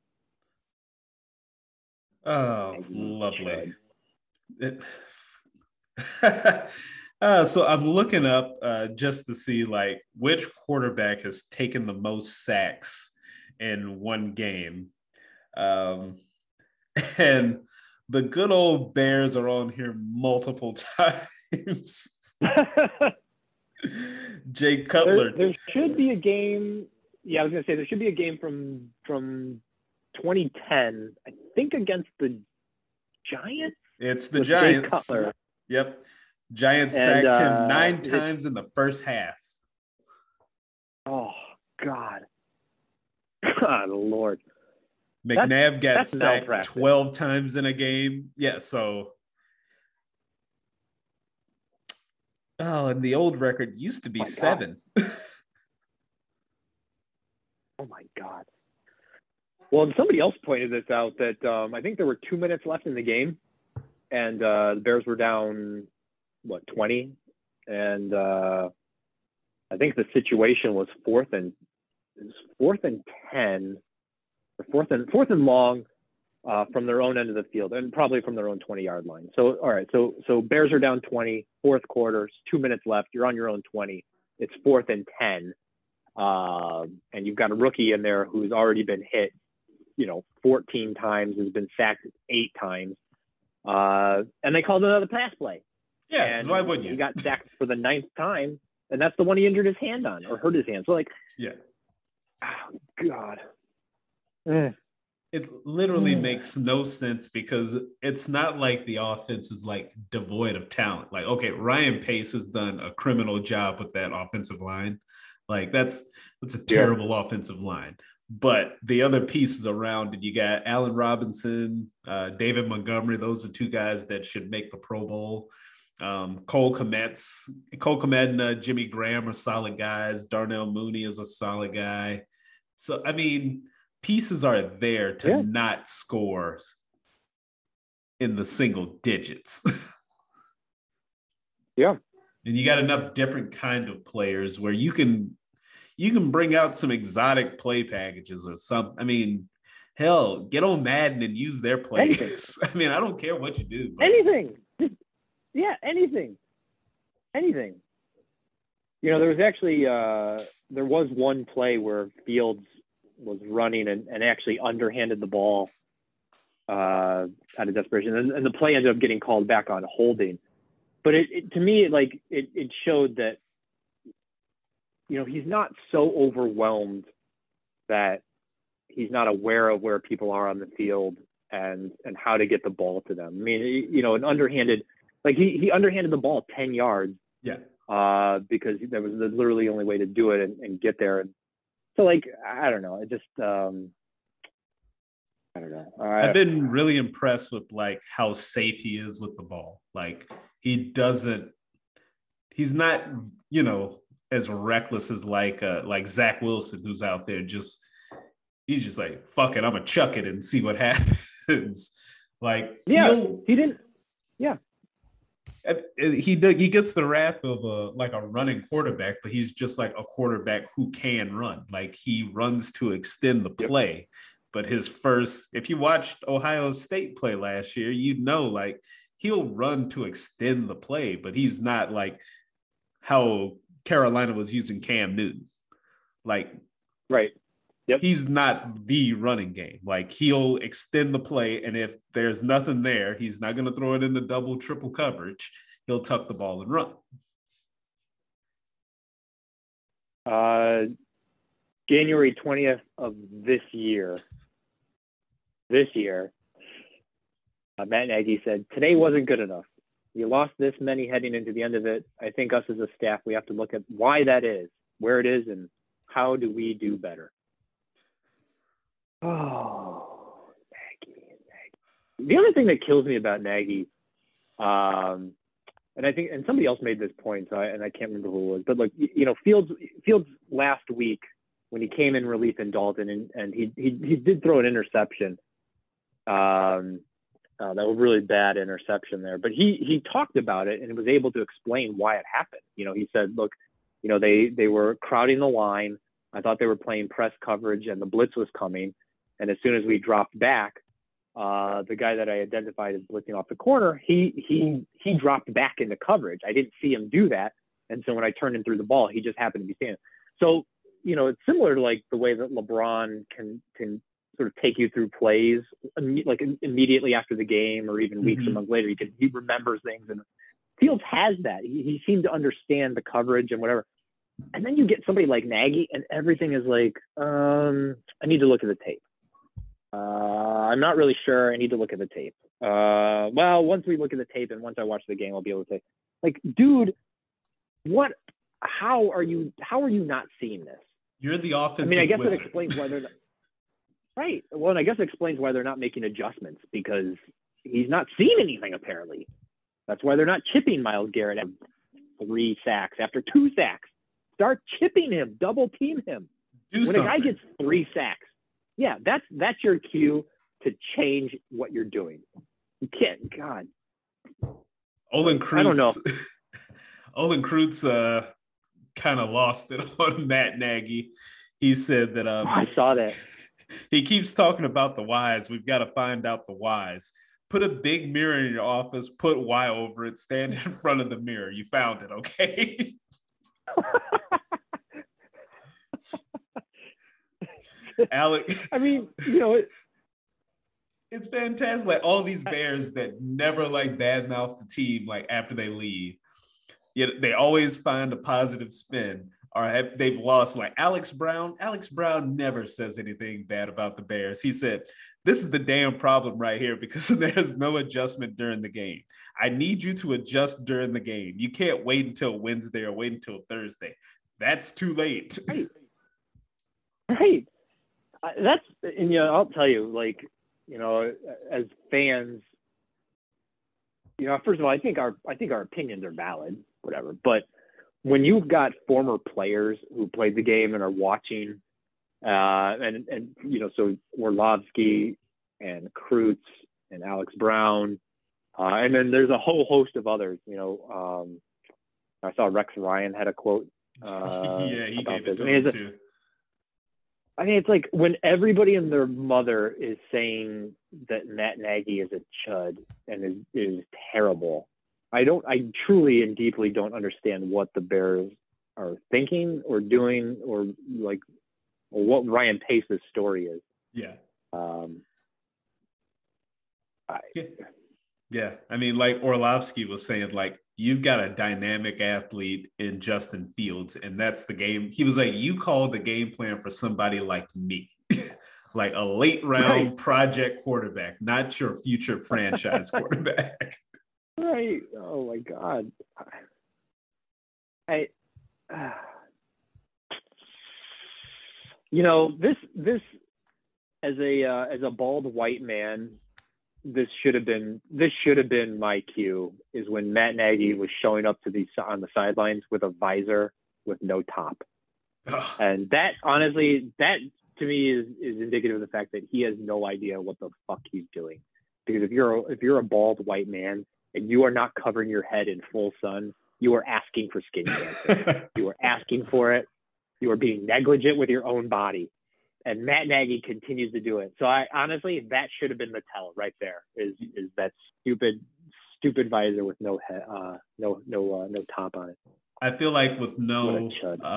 Oh, lovely. So I'm looking up just to see which quarterback has taken the most sacks in one game. And the good old Bears are on here multiple times. Jay Cutler. There should be a game. Yeah, I was going to say there should be a game from 2010, I think, against the Giants. It's the Giants. Jay Cutler. Yep. Giants sacked him 9 times in the first half. Oh, God. God, Lord. McNabb got sacked 12 times in a game. Yeah, so. Oh, and the old record used to be 7. Oh, my God. Well, and somebody else pointed this out that I think there were 2 minutes left in the game, and the Bears were down, 20? And I think the situation was fourth and 10, or fourth and long from their own end of the field, and probably from their own 20-yard line. So, all right, so Bears are down 20, fourth quarter, 2 minutes left. You're on your own 20. It's 4th and 10, and you've got a rookie in there who's already been hit, 14 times, has been sacked 8 times, and they called another pass play. Yeah, because why wouldn't you? He got sacked for the 9th time, and that's the one he injured his hand on or hurt his hand. So, yeah. Oh, God. It literally makes no sense because it's not like the offense is devoid of talent. Okay, Ryan Pace has done a criminal job with that offensive line. That's a terrible offensive line. But the other pieces around it, you got Allen Robinson, David Montgomery. Those are 2 guys that should make the Pro Bowl. Cole Kmet and Jimmy Graham are solid guys. Darnell Mooney is a solid guy. So, I mean, pieces are there to not score in the single digits. Yeah. And you got enough different kind of players where you can bring out some exotic play packages or something. I mean, hell, get on Madden and use their plays. I mean, I don't care what you do. But. Anything. Anything. There was actually there was one play where Fields was running and actually underhanded the ball out of desperation, and the play ended up getting called back on holding. But to me, it showed that he's not so overwhelmed that he's not aware of where people are on the field and how to get the ball to them. I mean, an underhanded, he underhanded the ball 10 yards. Yeah. Because that was literally the only way to do it and get there. And so, I don't know. I just, I don't know. I've been really impressed with how safe he is with the ball. He's not, as reckless as Zach Wilson, who's out there he's just fuck it, I'm gonna chuck it and see what happens. He didn't. Yeah. He gets the wrath of a running quarterback, but he's just like a quarterback who can run. Like he runs to extend the play. But if you watched Ohio State play last year, like he'll run to extend the play, but he's not like how Carolina was using Cam Newton. Like, right. Yep. He's not the running game. Like he'll extend the play, and if there's nothing there, he's not going to throw it into double, triple coverage. He'll tuck the ball and run. January 20th of this year, Matt Nagy said, today wasn't good enough. You lost this many heading into the end of it. I think us as a staff, we have to look at why that is, where it is, and how do we do better. Oh, Nagy. The other thing that kills me about Nagy, and I think, and somebody else made this point, and I can't remember who it was, but like, Fields last week when he came in relief in Dalton, and he did throw an interception. That was a really bad interception there, but he talked about it and was able to explain why it happened. He said, look, they were crowding the line. I thought they were playing press coverage and the blitz was coming. And as soon as we dropped back, the guy that I identified as blitzing off the corner, he dropped back into coverage. I didn't see him do that. And so when I turned and threw the ball, he just happened to be standing. So, it's similar to like the way that LeBron can sort of take you through plays like immediately after the game or even weeks or months later. He remembers things, and Fields has that. He seemed to understand the coverage and whatever. And then you get somebody like Nagy, and everything is like, I need to look at the tape. I'm not really sure. I need to look at the tape. Well, once we look at the tape and once I watch the game, I'll be able to say, like, dude, how are you not seeing this? You're the offensive I guess wizard. It explains why they're not right. Well, and I guess it explains why they're not making adjustments, because he's not seeing anything apparently. That's why they're not chipping Myles Garrett at 3 sacks after 2 sacks. Start chipping him, double team him. When a guy gets 3 sacks, yeah, that's your cue to change what you're doing. You can't, God. Olin Kreutz, I don't know. Olin Kreutz kind of lost it on Matt Nagy. He said that I saw that. He keeps talking about the whys. We've got to find out the whys. Put a big mirror in your office, put why over it, stand in front of the mirror. You found it, okay? Alec, I mean, it's fantastic. Like all these Bears that never like badmouth the team, like after they leave, yet they always find a positive spin. Or they've lost, like Alex Brown. Alex Brown never says anything bad about the Bears. He said, "This is the damn problem right here because there's no adjustment during the game. I need you to adjust during the game. You can't wait until Wednesday or wait until Thursday. That's too late." Right. That's, and I'll tell you, like, as fans, first of all, I think our opinions are valid, whatever. But when you've got former players who played the game and are watching, so Orlovsky and Kreutz and Alex Brown, and then there's a whole host of others. I saw Rex Ryan had a quote. Yeah, he gave it to him too. I mean, it's like when everybody and their mother is saying that Matt Nagy is a chud and is terrible. I truly and deeply don't understand what the Bears are thinking or doing, or what Ryan Pace's story is. Yeah. Yeah. I mean, like Orlovsky was saying, like, you've got a dynamic athlete in Justin Fields, and that's the game. He was like, you called the game plan for somebody like me, like a late round project quarterback, not your future franchise quarterback. Right. Oh my God. This as a bald white man, this should have been my cue, is when Matt Nagy was showing up on the sidelines with a visor with no top. Ugh. And that, honestly, that to me is indicative of the fact that he has no idea what the fuck he's doing. Because if you're a bald white man and you are not covering your head in full sun, you are asking for skin cancer. You are asking for it. You are being negligent with your own body. And Matt Nagy continues to do it. So I honestly, that should have been the tell right there. Is that stupid visor with no head, no top on it. I feel like with no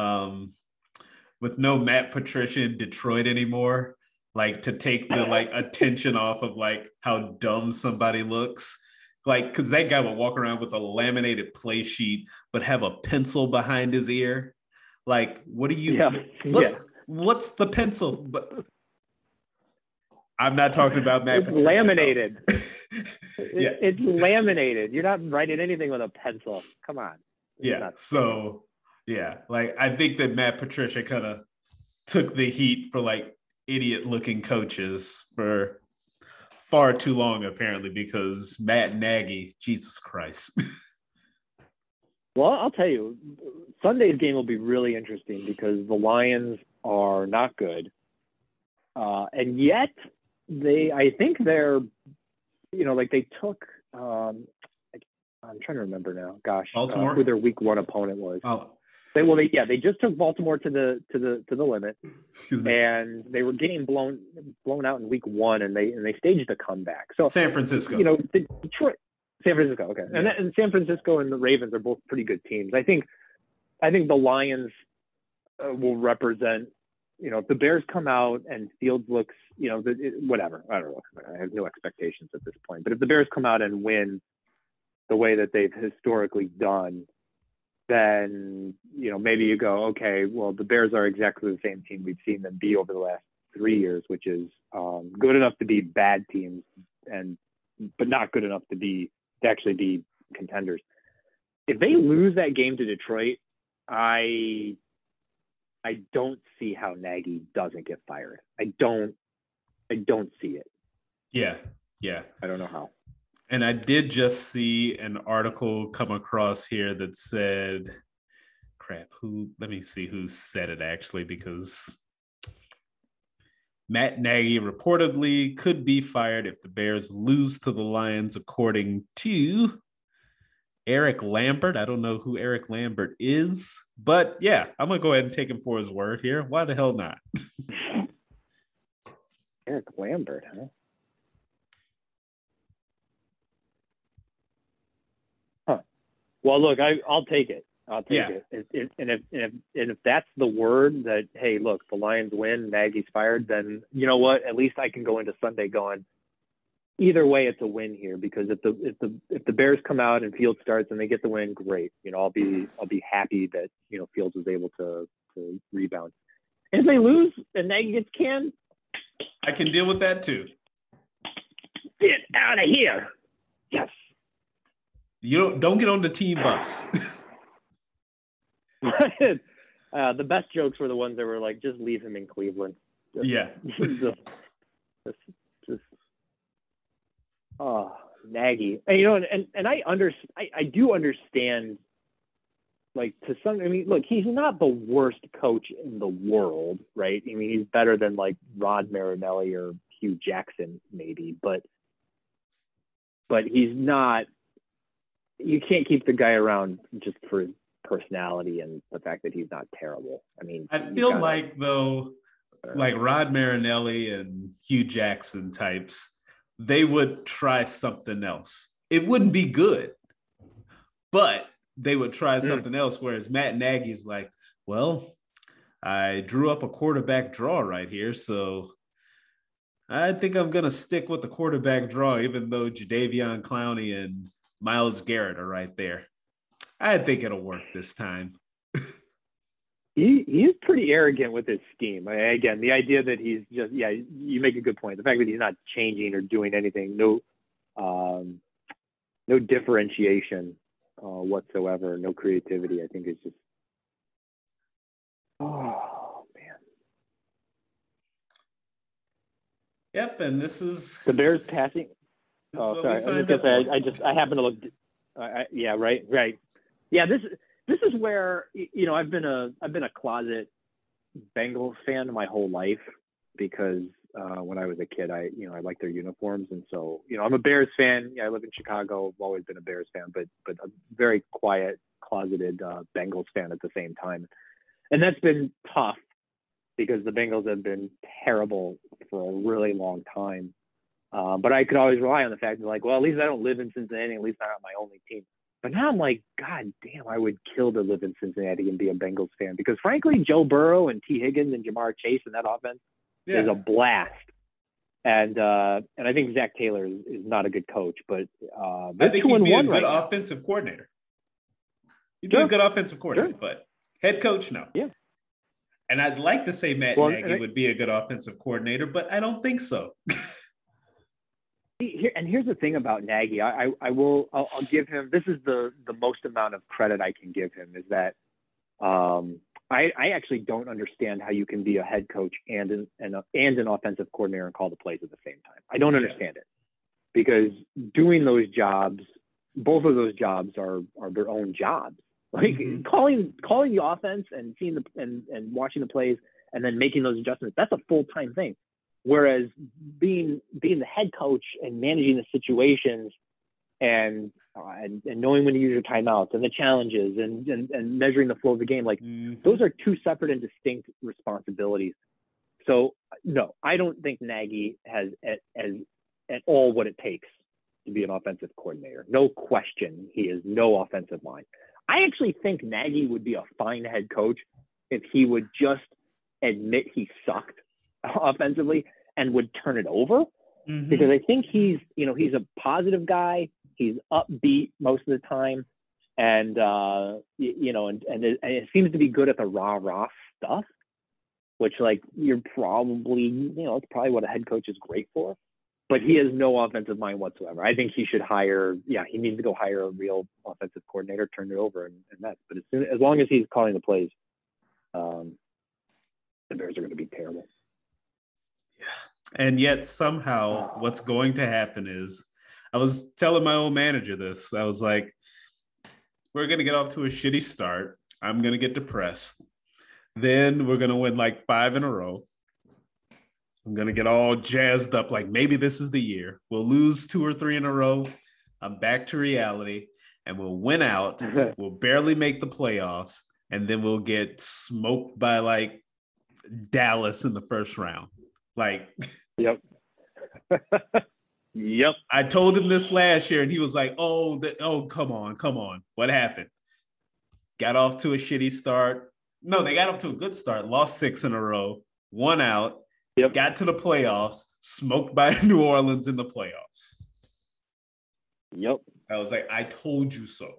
Matt Patricia in Detroit anymore, like to take the like attention off of like how dumb somebody looks. Like, because that guy would walk around with a laminated play sheet, but have a pencil behind his ear. Like, what do you? What's the pencil? But I'm not talking about Matt. It's Patricia, laminated. It's laminated. You're not writing anything with a pencil. Come on. So like I think that Matt Patricia kind of took the heat for like idiot-looking coaches for far too long, apparently, because Matt Nagy, Jesus Christ. Well, I'll tell you, Sunday's game will be really interesting because the Lions are not good. And yet I think they're, like they took, I'm trying to remember now. Gosh, Baltimore, who their week 1 opponent was. Oh, they just took Baltimore to the limit. Excuse me. And they were getting blown out in week 1, and they staged a comeback. So San Francisco, Detroit, San Francisco, okay, yeah. and San Francisco and the Ravens are both pretty good teams. I think the Lions will represent. If the Bears come out and Fields looks, whatever, I don't know. I have no expectations at this point. But if the Bears come out and win the way that they've historically done, then, maybe you go, okay, well, the Bears are exactly the same team we've seen them be over the last 3 years, which is good enough to be bad teams, but not good enough to actually be contenders. If they lose that game to Detroit, I don't see how Nagy doesn't get fired. I don't see it. Yeah. I don't know how. And I did just see an article come across here that said, let me see who said it actually, because Matt Nagy reportedly could be fired if the Bears lose to the Lions, according to Eric Lambert. I don't know who Eric Lambert is, but yeah, I'm going to go ahead and take him for his word here. Why the hell not? Eric Lambert, huh? Well, look, I'll take it. I'll take it. And if that's the word that, hey, look, the Lions win, Nagy's fired, then you know what? At least I can go into Sunday going, either way, it's a win here, because if the Bears come out and Fields starts and they get the win, great. I'll be happy that Fields was able to rebound. And if they lose and Nagy gets canned, I can deal with that too. Get out of here. Yes. You don't get on the team bus. The best jokes were the ones that were like, just leave him in Cleveland. Nagy. And I do understand, like, to some, look, he's not the worst coach in the world, right? He's better than like Rod Marinelli or Hugh Jackson maybe, but he's not. You can't keep the guy around just for his personality and the fact that he's not terrible. I feel like, though, like Rod Marinelli and Hugh Jackson types, they would try something else. It wouldn't be good, but they would try something else. Whereas Matt Nagy's like, well, I drew up a quarterback draw right here, so I think I'm going to stick with the quarterback draw, even though Jadeveon Clowney and Myles Garrett are right there. I think it'll work this time. He's pretty arrogant with his scheme. Again, the idea that he's just, you make a good point. The fact that he's not changing or doing anything, no differentiation whatsoever, no creativity, I think is just, oh, man. Yep, and this is... The Bears passing... Oh, sorry. I happen to look. Yeah, right. Yeah, this is where I've been a closet Bengals fan my whole life, because when I was a kid. I like their uniforms, and so I'm a Bears fan. Yeah, I live in Chicago. I've always been a Bears fan, but a very quiet, closeted Bengals fan at the same time, and that's been tough because the Bengals have been terrible for a really long time. But I could always rely on the fact that, like, well, at least I don't live in Cincinnati. At least I'm not my only team. But now I'm like, God damn, I would kill to live in Cincinnati and be a Bengals fan because, frankly, Joe Burrow and T. Higgins and Jamar Chase and that offense is a blast. And I think Zach Taylor is not a good coach, but I think he'd be a good offensive coordinator. He'd be a good offensive coordinator, but head coach, no. Yeah. And I'd like to say Matt Nagy would be a good offensive coordinator, but I don't think so. Here's the thing about Nagy. I'll give him. This is the most amount of credit I can give him is that I actually don't understand how you can be a head coach and an offensive coordinator and call the plays at the same time. I don't understand it because doing those jobs, both of those jobs are their own jobs. Like calling the offense and seeing and watching the plays and then making those adjustments. That's a full-time thing. Whereas being the head coach and managing the situations and knowing when to use your timeouts and the challenges and measuring the flow of the game, like those are two separate and distinct responsibilities. So no, I don't think Nagy has at all what it takes to be an offensive coordinator. No question, he is no offensive line. I actually think Nagy would be a fine head coach if he would just admit he sucked offensively and would turn it over because I think he's a positive guy. He's upbeat most of the time. And, it seems to be good at the rah stuff, which like you're probably, it's probably what a head coach is great for, but he has no offensive mind whatsoever. I think he should he needs to go hire a real offensive coordinator, turn it over and that, but as long as he's calling the plays, the Bears are going to be terrible. Yeah. And yet somehow what's going to happen is I was telling my old manager this. I was like, we're going to get off to a shitty start. I'm going to get depressed. Then we're going to win like 5 in a row. I'm going to get all jazzed up. Like maybe this is the year. We'll lose 2 or 3 in a row. I'm back to reality and we'll win out. We'll barely make the playoffs. And then we'll get smoked by like Dallas in the first round. Like, yep. Yep. I told him this last year and he was like, come on. What happened? Got off to a shitty start. No, they got off to a good start. Lost 6 in a row, 1 out. Yep. Got to the playoffs, smoked by New Orleans in the playoffs. Yep. I was like, I told you so.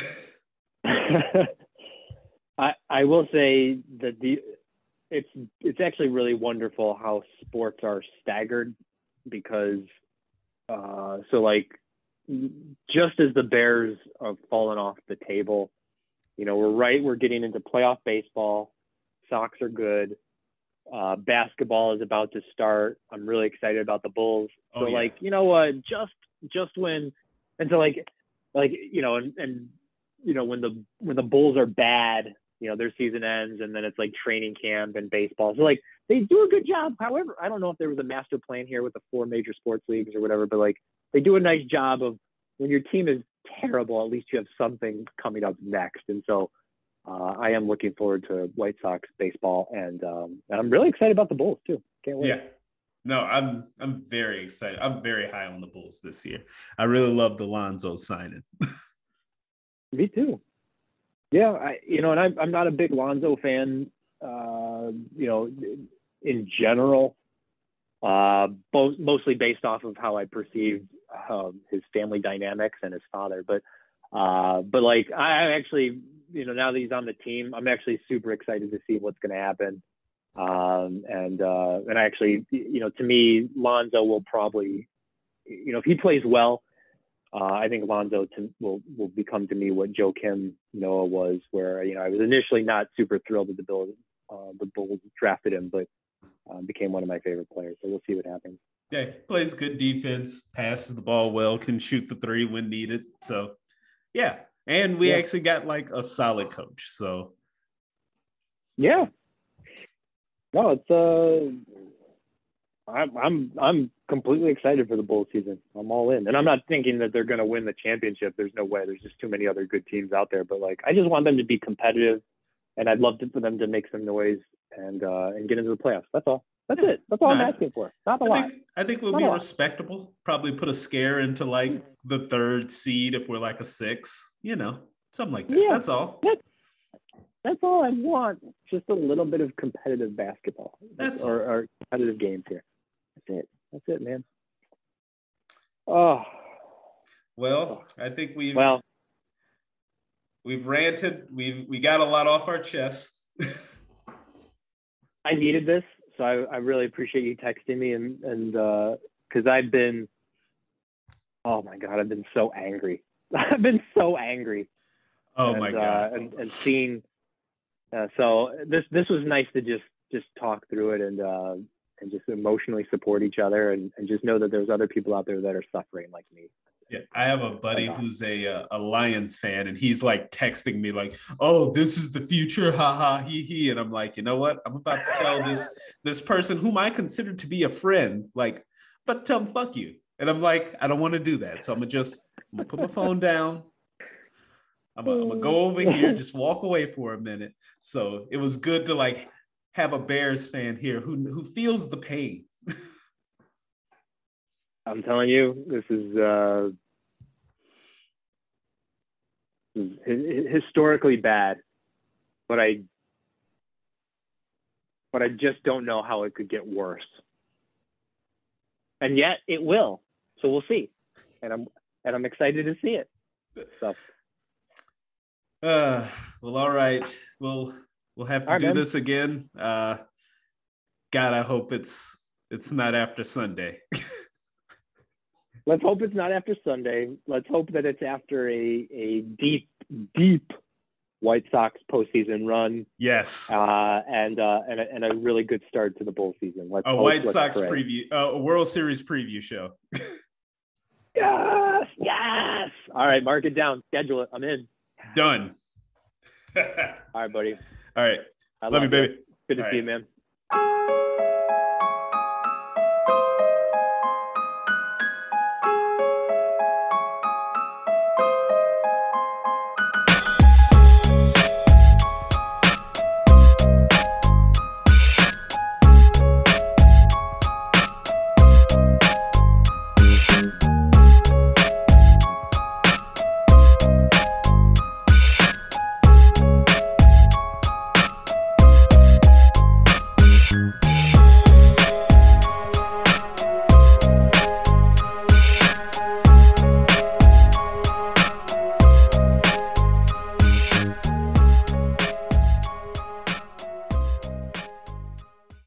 I will say that it's actually really wonderful how sports are staggered because so like just as the Bears have fallen off the table, we're getting into playoff baseball. Sox are good. Basketball is about to start. I'm really excited about the Bulls. So like, you know what, just when, and so like, and when the Bulls are bad, their season ends and then it's like training camp and baseball. So like they do a good job. However, I don't know if there was a master plan here with the 4 major sports leagues or whatever, but like they do a nice job of when your team is terrible, at least you have something coming up next. And so I am looking forward to White Sox baseball and I'm really excited about the Bulls too. Can't wait. Yeah. No, I'm very excited. I'm very high on the Bulls this year. I really love the Lonzo signing. Me too. Yeah, I'm not a big Lonzo fan, in general, mostly based off of how I perceived his family dynamics and his father. But like I actually, now that he's on the team, I'm actually super excited to see what's going to happen. And I actually, to me, Lonzo will probably, if he plays well, I think Lonzo will become to me what Joakim Noah was, where I was initially not super thrilled that the Bulls drafted him, but became one of my favorite players. So we'll see what happens. Yeah, plays good defense, passes the ball well, can shoot the 3 when needed. So yeah, and we actually got like a solid coach. So yeah, no, it's I'm completely excited for the bowl season. I'm all in, and I'm not thinking that they're going to win the championship. There's no way. There's just too many other good teams out there. But like, I just want them to be competitive, and I'd love for them to make some noise and get into the playoffs. That's all. That's it. That's all I'm asking for. Not a lot. I think we'll be respectable. Probably put a scare into like the 3rd seed if we're like a 6. Something like that. Yeah, that's all. That's all I want. Just a little bit of competitive basketball. Or competitive games here. That's it, man. Oh. Well, I think we've ranted. We got a lot off our chest. I needed this, so I really appreciate you texting me and because I've been, oh my God, I've been so angry. I've been so angry. Oh my God. And seeing. So this was nice to just talk through it and just emotionally support each other and just know that there's other people out there that are suffering like me. Yeah, I have a buddy who's a Lions fan, and he's like texting me like, "Oh, this is the future, ha ha he he," and I'm like, you know what? I'm about to tell this person whom I consider to be a friend, like, but tell him fuck you, and I'm like, I don't want to do that, so I'm gonna put my phone down. I'm gonna go over here, just walk away for a minute. So it was good to like have a Bears fan here who feels the pain. I'm telling you, this is historically bad, but I just don't know how it could get worse. And yet it will. So we'll see. And I'm excited to see it. So. Well, all right. We'll have to do this again. God, I hope it's not after Sunday. Let's hope it's not after Sunday. Let's hope that it's after a deep White Sox postseason run. Yes. And a really good start to the bowl season. White Sox preview, a World Series preview show. Yes. All right, mark it down. Schedule it. I'm in. Done. All right, buddy. All right. I love you, baby. Good to see you, man.